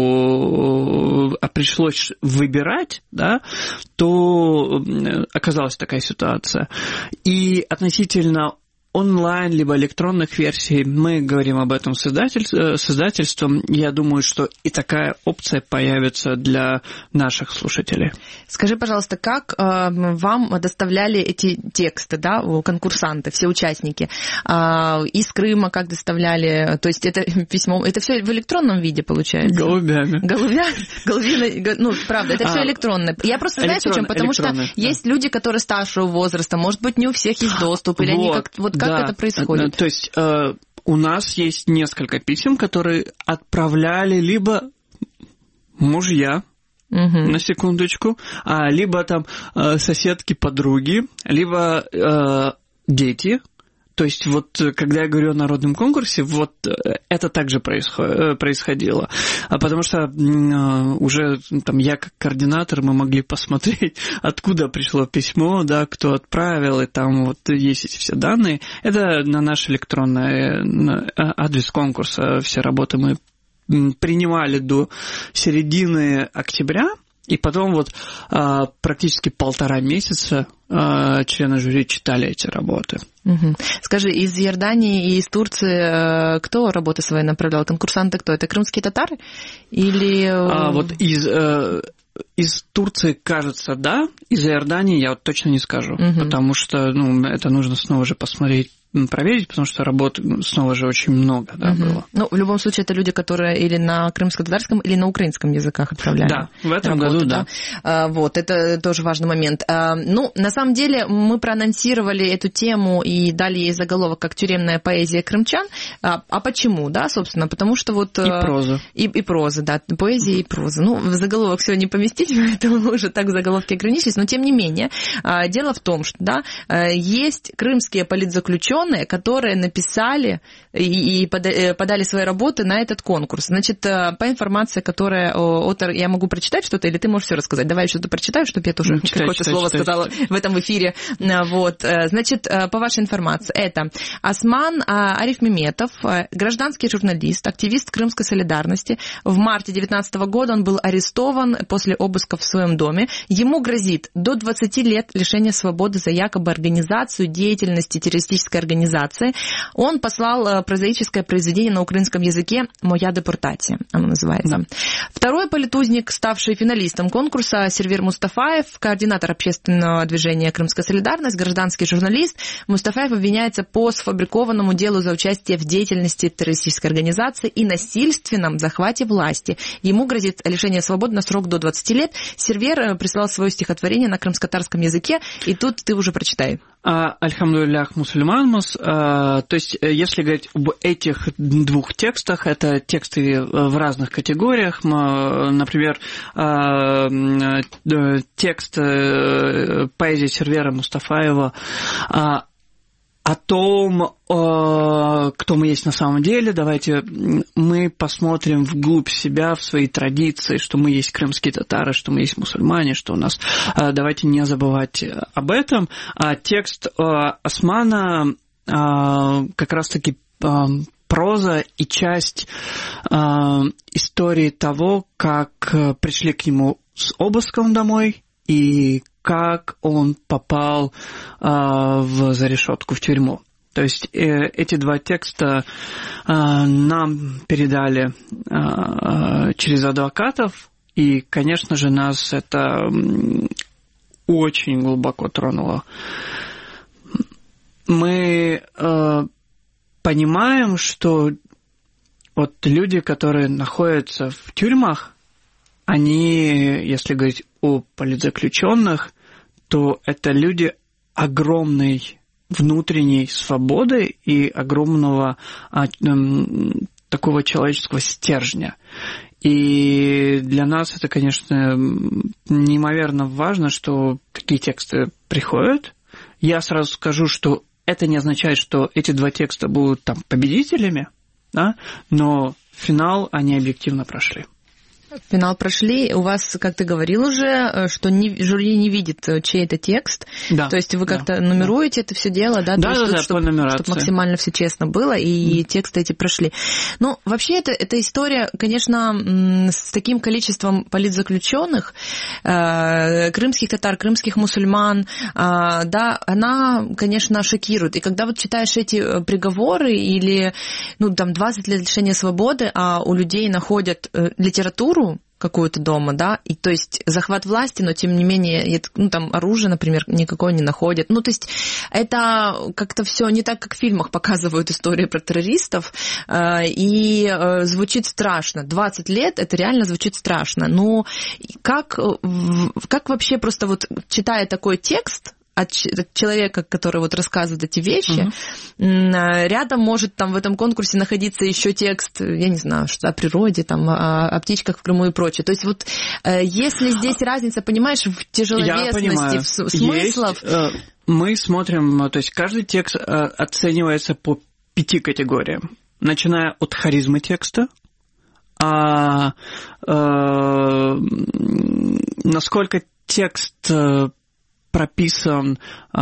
а пришлось выбирать, да, то оказалась такая ситуация. И относительно онлайн, либо электронных версий. Мы говорим об этом с издательством. Я думаю, что и такая опция появится для наших слушателей. Скажи, пожалуйста, как вам доставляли эти тексты, да, конкурсанты, все участники? Из Крыма как доставляли? То есть это письмо, это все в электронном виде получается? Голубями. Голубями, ну, правда, это все электронное. Я просто, знаете, о чем? Потому что есть люди, которые старшего возраста, может быть, не у всех есть доступ, или они как... Вот как это происходит? То есть у нас есть несколько писем, которые отправляли либо мужья, на секундочку, либо там соседки, подруги, либо дети. То есть вот когда я говорю о народном конкурсе, вот это также происходило. Потому что уже там я как координатор, мы могли посмотреть, откуда пришло письмо, да, кто отправил, и там вот есть эти все данные. Это на наш электронный адрес конкурса все работы мы принимали до середины октября. И потом вот практически 1,5 месяца члены жюри читали эти работы. Угу. Скажи, из Иордании и из Турции кто работы свои направлял? Конкурсанты кто? Это крымские татары? Или... Вот из Турции, кажется, да. Из Иордании я вот точно не скажу. Потому что это нужно снова же посмотреть, проверить, потому что работ снова же очень много было. Ну, в любом случае, это люди, которые или на крымско-татарском, или на украинском языках отправляли. Да, в этом году, да. Вот, это тоже важный момент. Ну, на самом деле, мы проанонсировали эту тему и дали ей заголовок как «Тюремная поэзия крымчан». А почему, да, собственно? Потому что вот... И проза. И проза, да, поэзия и проза. Ну, в заголовок все не поместить, поэтому мы уже так в заголовке ограничились, но тем не менее. Дело в том, что, да, есть крымские политзаключенные, которые написали и подали свои работы на этот конкурс. Значит, по информации, которая я могу прочитать что-то, или ты можешь все рассказать? Давай я что-то прочитаю, чтобы я тоже какое-то слово сказала в этом эфире. Вот. Значит, по вашей информации, это Осман Ариф Меметов, гражданский журналист, активист Крымской солидарности. В марте 2019 года он был арестован после обыска в своем доме. Ему грозит до 20 лет лишения свободы за якобы организацию деятельности террористической организации. Он послал прозаическое произведение на украинском языке «Моя депортация», оно называется. Да. Второй политузник, ставший финалистом конкурса, Сервер Мустафаев, координатор общественного движения «Крымская солидарность», гражданский журналист. Мустафаев обвиняется по сфабрикованному делу за участие в деятельности террористической организации и насильственном захвате власти. Ему грозит лишение свободы на срок до 20 лет. Сервер прислал свое стихотворение на крымско-татарском языке, и тут ты уже прочитай. Альхамдулиллях мусульманмус. То есть, если говорить об этих двух текстах, это тексты в разных категориях. Например, текст поэзии Сервера Мустафаева о том, кто мы есть на самом деле. Давайте мы посмотрим вглубь себя, в свои традиции, что мы есть крымские татары, что мы есть мусульмане, что у нас... Давайте не забывать об этом. Текст Османа как раз-таки проза и часть истории того, как пришли к нему с обыском домой и как он попал за решетку, в тюрьму. То есть эти два текста нам передали через адвокатов, и, конечно же, нас это очень глубоко тронуло. Мы понимаем, что вот люди, которые находятся в тюрьмах, они, если говорить о политзаключенных, то это люди огромной внутренней свободы и огромного такого человеческого стержня. И для нас это, конечно, неимоверно важно, что такие тексты приходят. Я сразу скажу, что это не означает, что эти два текста будут там победителями, да? Но финал они объективно прошли. Финал прошли. У вас, как ты говорил уже, что жюри не видит, чей это текст. Да. То есть вы как-то нумеруете это все дело, да? Да, чтобы максимально все честно было, и тексты эти прошли. Ну, вообще, эта история, конечно, с таким количеством политзаключенных, крымских татар, крымских мусульман, да, она, конечно, шокирует. И когда вот читаешь эти приговоры или, 20 лет лишения свободы, а у людей находят литературу какую-то дома, да, и то есть захват власти, но тем не менее, там оружие, например, никакое не находят. То есть это как-то все не так, как в фильмах показывают истории про террористов, и звучит страшно. 20 лет, это реально звучит страшно. Но как вообще просто вот читая такой текст, от человека, который вот рассказывает эти вещи, рядом может там в этом конкурсе находиться еще текст, я не знаю, что о природе, там, о птичках в Крыму и прочее. То есть вот если здесь разница, понимаешь, в тяжеловесности смыслов... Мы смотрим, то есть каждый текст оценивается по 5 категориям, начиная от харизмы текста, насколько текст прописан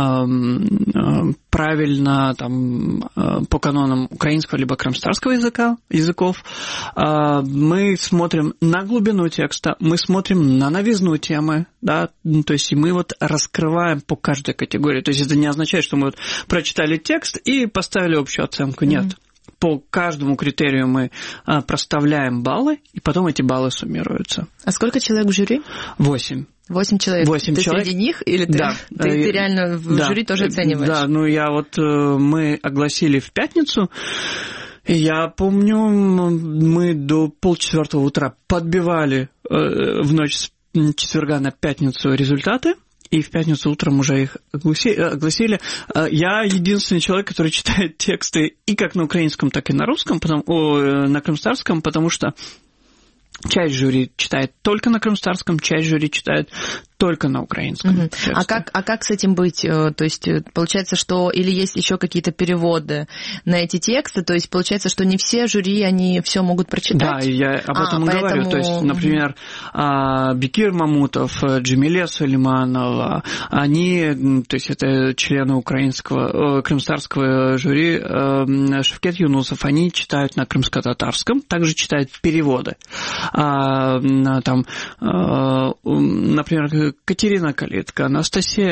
правильно по канонам украинского либо крымстарского языков. Мы смотрим на глубину текста, мы смотрим на новизну темы, да, то есть мы вот раскрываем по каждой категории. То есть это не означает, что мы вот прочитали текст и поставили общую оценку. Нет. По каждому критерию мы проставляем баллы, и потом эти баллы суммируются. А сколько человек в жюри? 8. 8 человек. 8 ты человек. Среди них? Или да. ты реально в жюри тоже оцениваешь? Да, мы огласили в пятницу. Я помню, мы до 3:30 утра подбивали в ночь с четверга на пятницу результаты. И в пятницу утром уже их огласили. Я единственный человек, который читает тексты и как на украинском, так и на русском, на крымстарском, потому что часть жюри читает только на крымстарском, часть жюри читает только на украинском. А как с этим быть? То есть получается, что или есть еще какие-то переводы на эти тексты, то есть получается, что не все жюри, они все могут прочитать? Да, я об этом и говорю. То есть, например, Бекир Мамутов, Джемиле Сулейманова, они, то есть это члены украинского, крымстарского жюри, Шевкет Юнусов, они читают на крымско-татарском, также читают переводы. Например, Катерина Калитка, Анастасия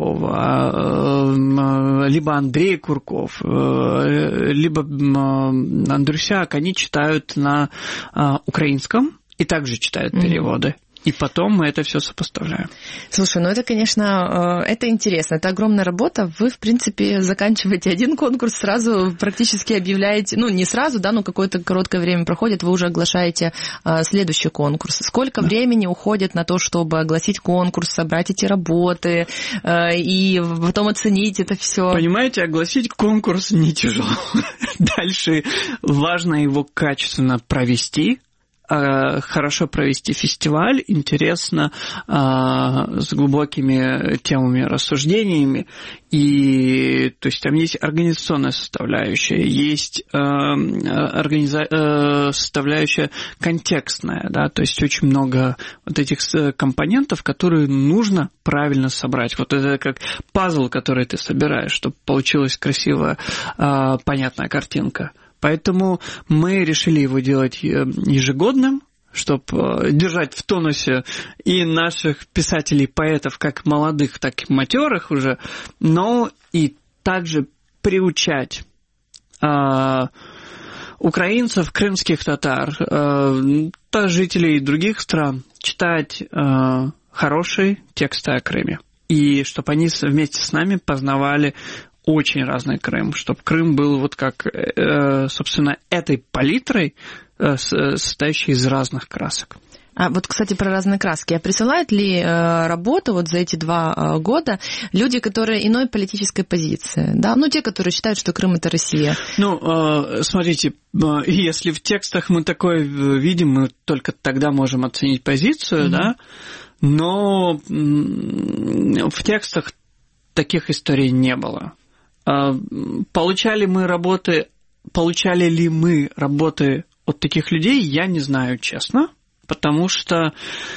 Левкова, либо Андрей Курков, либо Андрюсяк, они читают на украинском и также читают переводы. И потом мы это все сопоставляем. Слушай, это, конечно, это интересно. Это огромная работа. Вы, в принципе, заканчиваете один конкурс, сразу практически объявляете, не сразу, да, но какое-то короткое время проходит, вы уже оглашаете следующий конкурс. Сколько времени уходит на то, чтобы огласить конкурс, собрать эти работы и потом оценить это все? Понимаете, огласить конкурс не тяжело. Дальше важно его качественно провести, хорошо провести фестиваль, интересно, с глубокими темами, рассуждениями. И, то есть, там есть организационная составляющая, есть составляющая контекстная, да, то есть очень много вот этих компонентов, которые нужно правильно собрать. Вот это как пазл, который ты собираешь, чтобы получилась красивая, понятная картинка. Поэтому мы решили его делать ежегодным, чтобы держать в тонусе и наших писателей, поэтов, как молодых, так и матерых уже, но и также приучать украинцев, крымских татар, жителей других стран читать хорошие тексты о Крыме. И чтобы они вместе с нами познавали очень разный Крым, чтобы Крым был вот как, собственно, этой палитрой, состоящей из разных красок. А вот, кстати, про разные краски. А присылают ли работу вот за эти 2 года люди, которые иной политической позиции? Да? Те, которые считают, что Крым – это Россия. Смотрите, если в текстах мы такое видим, мы только тогда можем оценить позицию, да? Но в текстах таких историй не было. Получали ли мы работы от таких людей, я не знаю, честно. потому что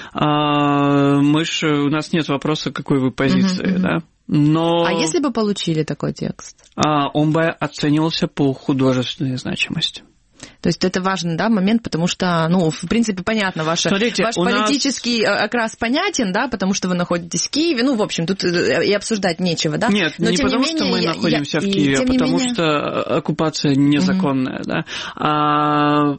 у нас нет вопроса, какой вы позиции, да. Но... А если бы получили такой текст? Он бы оценивался по художественной значимости. То есть это важный, да, момент, потому что, в принципе, понятно, ваш политический окрас понятен, да, потому что вы находитесь в Киеве. В общем, тут и обсуждать нечего, да? Нет, но, не потому что мы находимся в Киеве, а потому что оккупация незаконная, да.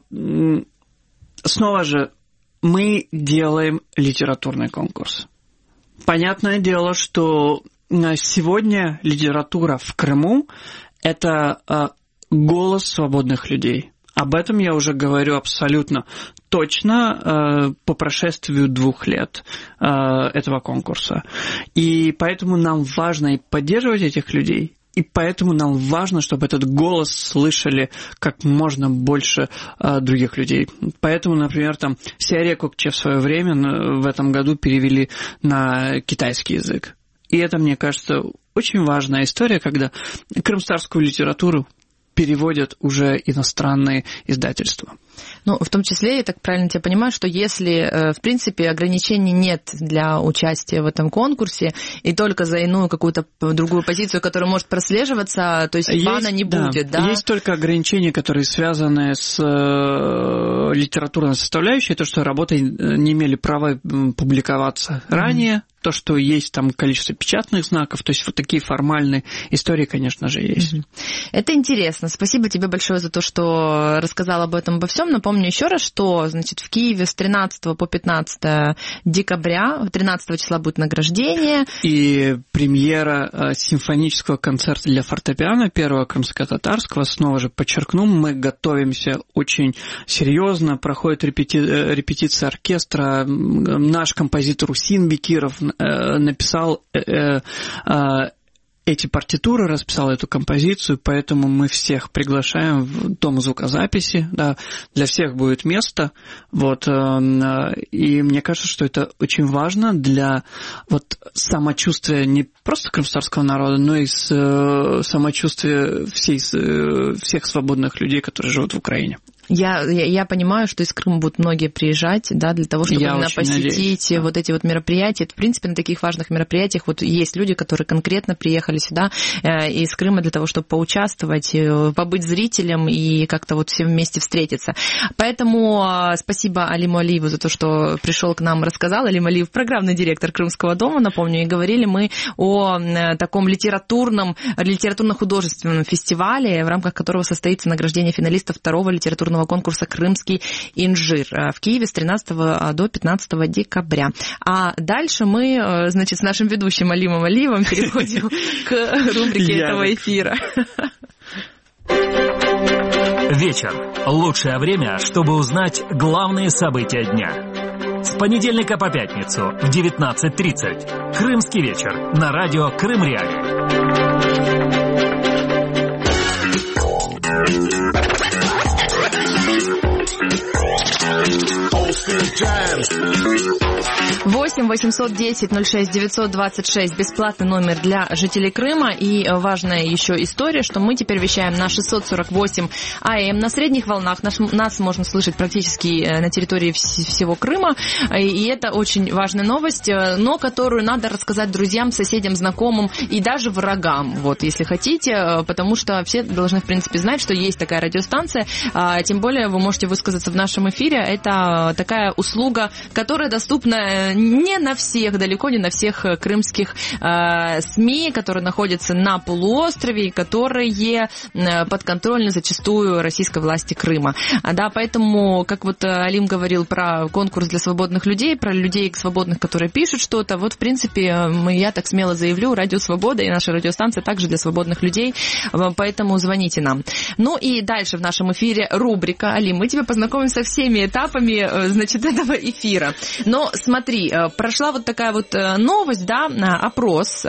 Снова же, мы делаем литературный конкурс. Понятное дело, что сегодня литература в Крыму – это голос свободных людей. Об этом я уже говорю абсолютно точно по прошествию 2 лет этого конкурса. И поэтому нам важно и поддерживать этих людей, и поэтому нам важно, чтобы этот голос слышали как можно больше других людей. Поэтому, например, «Серия Кукче» в свое время в этом году перевели на китайский язык. И это, мне кажется, очень важная история, когда крымстарскую литературу переводят уже иностранные издательства. В том числе, я так правильно тебя понимаю, что если, в принципе, ограничений нет для участия в этом конкурсе, и только за иную какую-то другую позицию, которая может прослеживаться, то есть бана не будет, да? Есть только ограничения, которые связаны с литературной составляющей, то, что работы не имели права публиковаться ранее, то, что есть количество печатных знаков, то есть вот такие формальные истории, конечно же, есть. Это интересно. Спасибо тебе большое за то, что рассказал об этом, обо всем. Напомню еще раз, что, в Киеве с 13 по 15 декабря, 13 числа будет награждение. И премьера симфонического концерта для фортепиано, первого крымско-татарского. Снова же подчеркну, мы готовимся очень серьезно, проходит репетиция оркестра. Наш композитор Усин Бекиров написал эти партитуры, расписал эту композицию, поэтому мы всех приглашаем в дом звукозаписи, да, для всех будет место, и мне кажется, что это очень важно для самочувствия не просто крымстарского народа, но и самочувствия всех свободных людей, которые живут в Украине. Я понимаю, что из Крыма будут многие приезжать, да, для того, чтобы именно посетить эти мероприятия. Это, в принципе, на таких важных мероприятиях есть люди, которые конкретно приехали сюда из Крыма для того, чтобы поучаствовать, побыть зрителем и как-то все вместе встретиться. Поэтому спасибо Алиму Алиеву за то, что пришел к нам, рассказал. Алим Алиев, программный директор Крымского дома, напомню, и говорили мы о таком литературно-художественном фестивале, в рамках которого состоится награждение финалистов 2-го литературного конкурса «Крымский инжир» в Киеве с 13 до 15 декабря. А дальше мы, с нашим ведущим Алимом Алиевым переходим к рубрике этого эфира. Вечер. Лучшее время, чтобы узнать главные события дня. С понедельника по пятницу в 19:30. Крымский вечер на радио Крым Реалии. 8-810-06-926, бесплатный номер для жителей Крыма. И важная еще история, что мы теперь вещаем на 648 АМ на средних волнах. Нас можно слышать практически на территории всего Крыма. И это очень важная новость, но которую надо рассказать друзьям, соседям, знакомым и даже врагам, если хотите, потому что все должны, в принципе, знать, что есть такая радиостанция. Тем более вы можете высказаться в нашем эфире. Это такая услуга, которая доступна не на всех, далеко не на всех крымских СМИ, которые находятся на полуострове и которые подконтрольны зачастую российской власти Крыма. Да, поэтому, как Алим говорил про конкурс для свободных людей, про людей свободных, которые пишут что-то, в принципе, я так смело заявлю, Радио Свобода и наша радиостанция также для свободных людей, поэтому звоните нам. Ну и дальше в нашем эфире рубрика. Алим, мы тебя познакомим со всеми этапами, этого эфира. Но смотри, прошла такая новость, да, опрос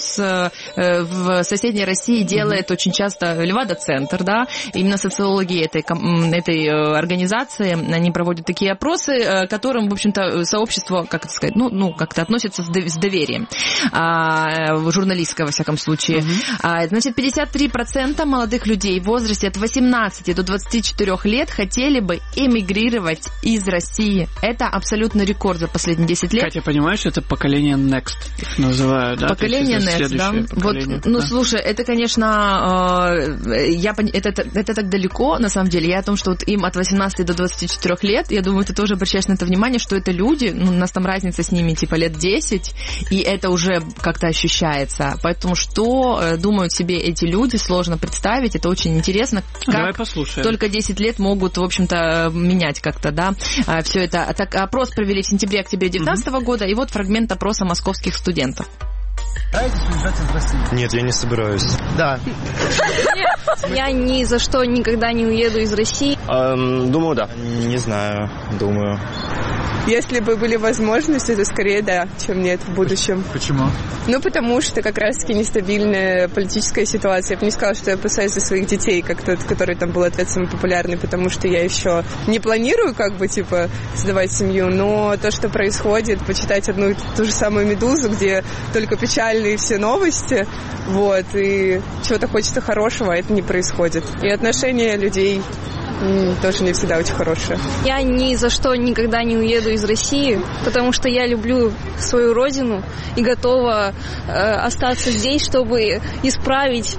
в соседней России делает очень часто Левада-центр, да, именно социологи этой организации, они проводят такие опросы, которым, в общем-то, сообщество, как это сказать, как-то относится с доверием, журналистское, во всяком случае. 53% молодых людей в возрасте от 18 до 24 лет хотели бы эмигрировать из России России. Это абсолютно рекорд за последние 10 лет. Катя, понимаешь, это поколение Next, их называют, да? Поколение Next, да? Поколение, вот, ну, да. Слушай, это, конечно, это так далеко, на самом деле. Я о том, что вот им от 18 до 24 лет, я думаю, ты тоже обращаешь на это внимание, что это люди, ну, у нас там разница с ними, типа, лет 10, и это уже как-то ощущается. Поэтому что думают себе эти люди, сложно представить, это очень интересно, как только 10 лет могут, в общем-то, менять как-то, да, все это. Так, опрос провели в сентябре-октябре 2019 года, и вот фрагмент опроса московских студентов. Собираетесь уезжать из России? Нет, я не собираюсь. Да. Нет, я ни за что никогда не уеду из России. Думаю, да. Не знаю, думаю. Если бы были возможности, то скорее да, чем нет в будущем. Почему? Ну, потому что как раз-таки нестабильная политическая ситуация. Я бы не сказала, что я опасаюсь за своих детей, как тот, который там был ответ самый популярный, потому что я еще не планирую, как бы, типа, создавать семью, но то, что происходит, почитать одну и ту же самую «Медузу», где только печальные все новости, вот, и чего-то хочется хорошего, а это не происходит. И отношения людей тоже не всегда очень хорошие. Я ни за что никогда не уеду из России, потому что я люблю свою родину и готова остаться здесь, чтобы исправить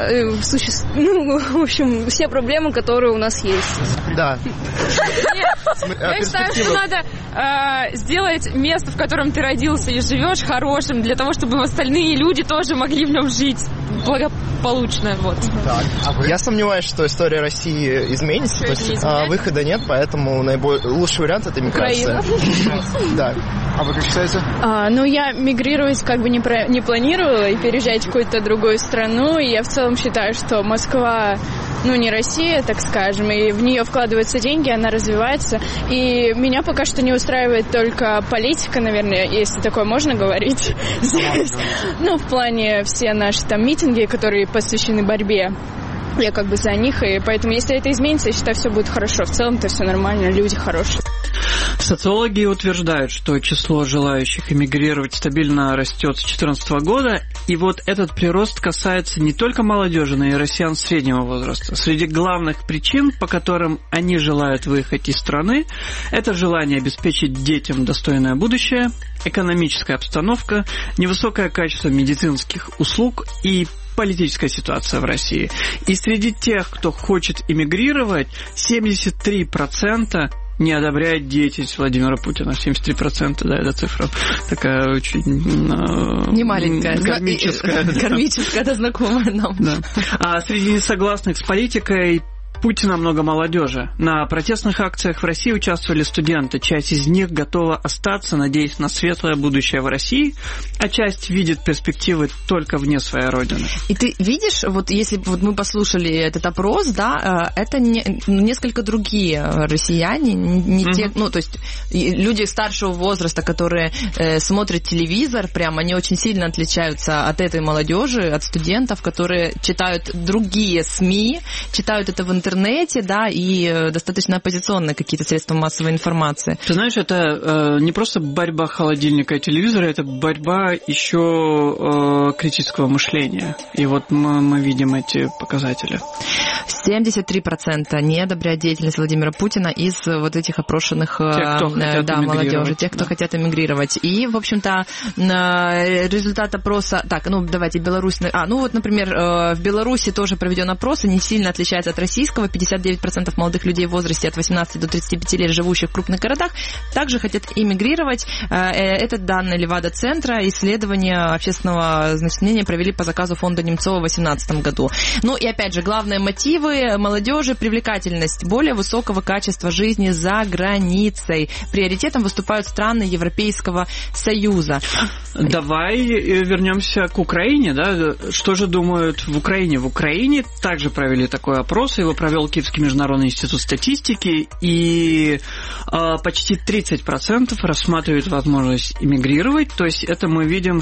в общем, все проблемы, которые у нас есть. Да. Я считаю, что надо сделать место, в котором ты родился и живешь, хорошим, для того, чтобы остальные люди тоже могли в нем жить благополучно. Вот. Так. Я сомневаюсь, что история России изменится. То есть выхода нет, поэтому лучший вариант — это миграция. Да. А вы как считаете? Ну, я мигрировать как бы не планировала и переезжать в какую-то другую страну. И я в целом считаю, что Москва, ну, не Россия, так скажем, и в нее вкладываются деньги, она развивается. И меня пока что не устраивает только политика, наверное, если такое можно говорить здесь. Ну, в плане все наши там митинги, которые посвящены борьбе. Я как бы за них, и поэтому, если это изменится, я считаю, все будет хорошо. В целом-то все нормально, люди хорошие. Социологи утверждают, что число желающих эмигрировать стабильно растет с 2014 года, и вот этот прирост касается не только молодежи, но и россиян среднего возраста. Среди главных причин, по которым они желают выехать из страны, это желание обеспечить детям достойное будущее, экономическая обстановка, невысокое качество медицинских услуг и политическая ситуация в России. И среди тех, кто хочет эмигрировать, 73% не одобряет деятельность Владимира Путина. 73%, да, эта цифра такая очень... не маленькая. Кармическая. Кармическая, это знакомая нам. Да. А среди несогласных с политикой Путина много молодежи. На протестных акциях в России участвовали студенты. Часть из них готова остаться, надеясь на светлое будущее в России, а часть видит перспективы только вне своей родины. И ты видишь, вот если вот мы послушали этот опрос, да, это несколько другие россияне, не те, ну, то есть люди старшего возраста, которые смотрят телевизор, прям они очень сильно отличаются от этой молодежи, от студентов, которые читают другие СМИ, читают это в интернете, да, и достаточно оппозиционные какие-то средства массовой информации. Ты знаешь, это не просто борьба холодильника и телевизора, это борьба еще критического мышления. И вот мы видим эти показатели. 73% не одобряют деятельность Владимира Путина из вот этих опрошенных молодежи, тех, кто хотят эмигрировать. И, в общем-то, результат опроса... Так, ну, давайте Беларусь... ну вот, например, в Беларуси тоже проведен опрос, и не сильно отличается от российского. 59% молодых людей в возрасте от 18 до 35 лет, живущих в крупных городах, также хотят эмигрировать. Это данные Левада-центра. Исследование общественного мнения провели по заказу фонда Немцова в 2018 году. Ну и опять же, главные мотивы молодежи — привлекательность, более высокого качества жизни за границей. Приоритетом выступают страны Европейского Союза. Давай вернемся к Украине, да? Что же думают в Украине? В Украине также провели такой опрос, его провел Киевский международный институт статистики, и почти 30% рассматривают возможность эмигрировать, то есть это мы видим,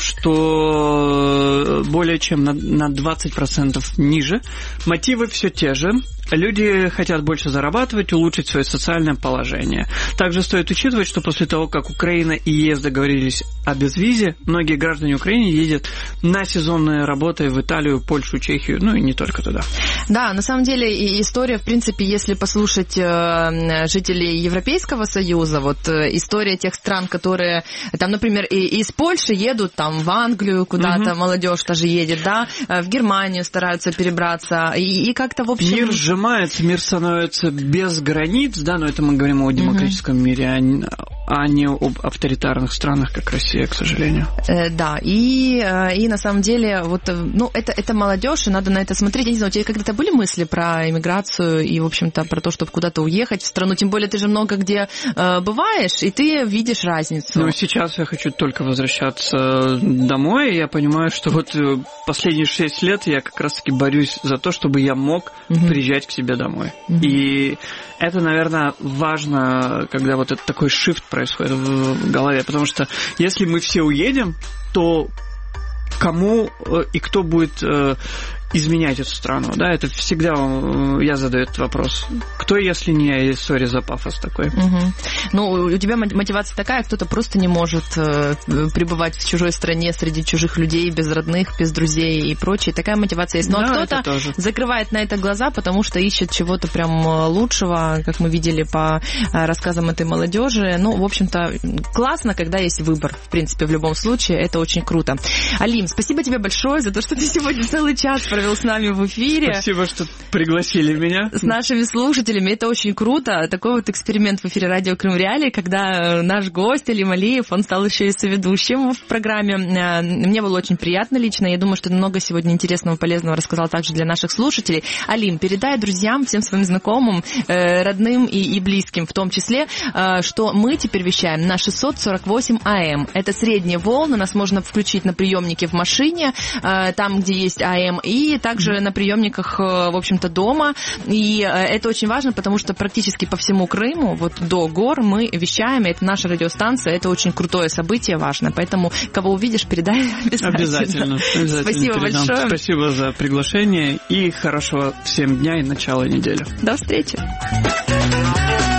что более чем на 20% ниже. Мотивы все те же. люди хотят больше зарабатывать, улучшить свое социальное положение. Также стоит учитывать, что после того, как Украина и ЕС договорились о безвизе, многие граждане Украины ездят на сезонные работы в Италию, Польшу, Чехию, ну и не только туда. Да, на самом деле и история, в принципе, если послушать жителей Европейского Союза, вот история тех стран, которые, там, например, из Польши едут там в Англию куда-то, молодежь тоже едет, да, в Германию стараются перебраться, и как-то, в общем... Мир сжимается, мир становится без границ, да, но это мы говорим о демократическом мире, а не об авторитарных странах, как Россия, к сожалению. Да, и на самом деле, вот, ну, это молодежь, и надо на это смотреть. Я не знаю, у тебя когда-то были мысли про иммиграцию и, в общем-то, про то, чтобы куда-то уехать в страну? Тем более, ты же много где бываешь, и ты видишь разницу. Ну, сейчас я хочу только возвращаться домой, и я понимаю, что вот последние 6 лет я как раз-таки борюсь за то, чтобы я мог приезжать к себе домой. И это, наверное, важно, когда вот этот такой шифт происходит в голове, потому что если мы все уедем, то кому и кто будет изменять эту страну, да, это всегда я задаю этот вопрос. Кто, если не я, сори за пафос такой. Ну, у тебя мотивация такая, кто-то просто не может пребывать в чужой стране среди чужих людей, без родных, без друзей и прочее. Такая мотивация есть. Но да, кто-то закрывает на это глаза, потому что ищет чего-то прям лучшего, как мы видели по рассказам этой молодежи. Ну, в общем-то, классно, когда есть выбор. В принципе, в любом случае, это очень круто. Алим, спасибо тебе большое за то, что ты сегодня целый час провел с нами в эфире. Спасибо, что пригласили меня. С нашими слушателями. Это очень круто. Такой вот эксперимент в эфире радио Крым Реалии, когда наш гость Алим Алиев, он стал еще и соведущим в программе. Мне было очень приятно лично. Я думаю, что много сегодня интересного, полезного рассказал также для наших слушателей. Алим, передай друзьям, всем своим знакомым, родным и близким в том числе, что мы теперь вещаем на 648 АМ. Это средние волны. Нас можно включить на приемнике в машине, там, где есть АМ, и также на приемниках, в общем-то, дома. И это очень важно, потому что практически по всему Крыму, вот до гор, мы вещаем, это наша радиостанция, это очень крутое событие, важно. Поэтому, кого увидишь, передай обязательно. Спасибо передам. большое. Спасибо за приглашение и хорошего всем дня и начала недели. До встречи.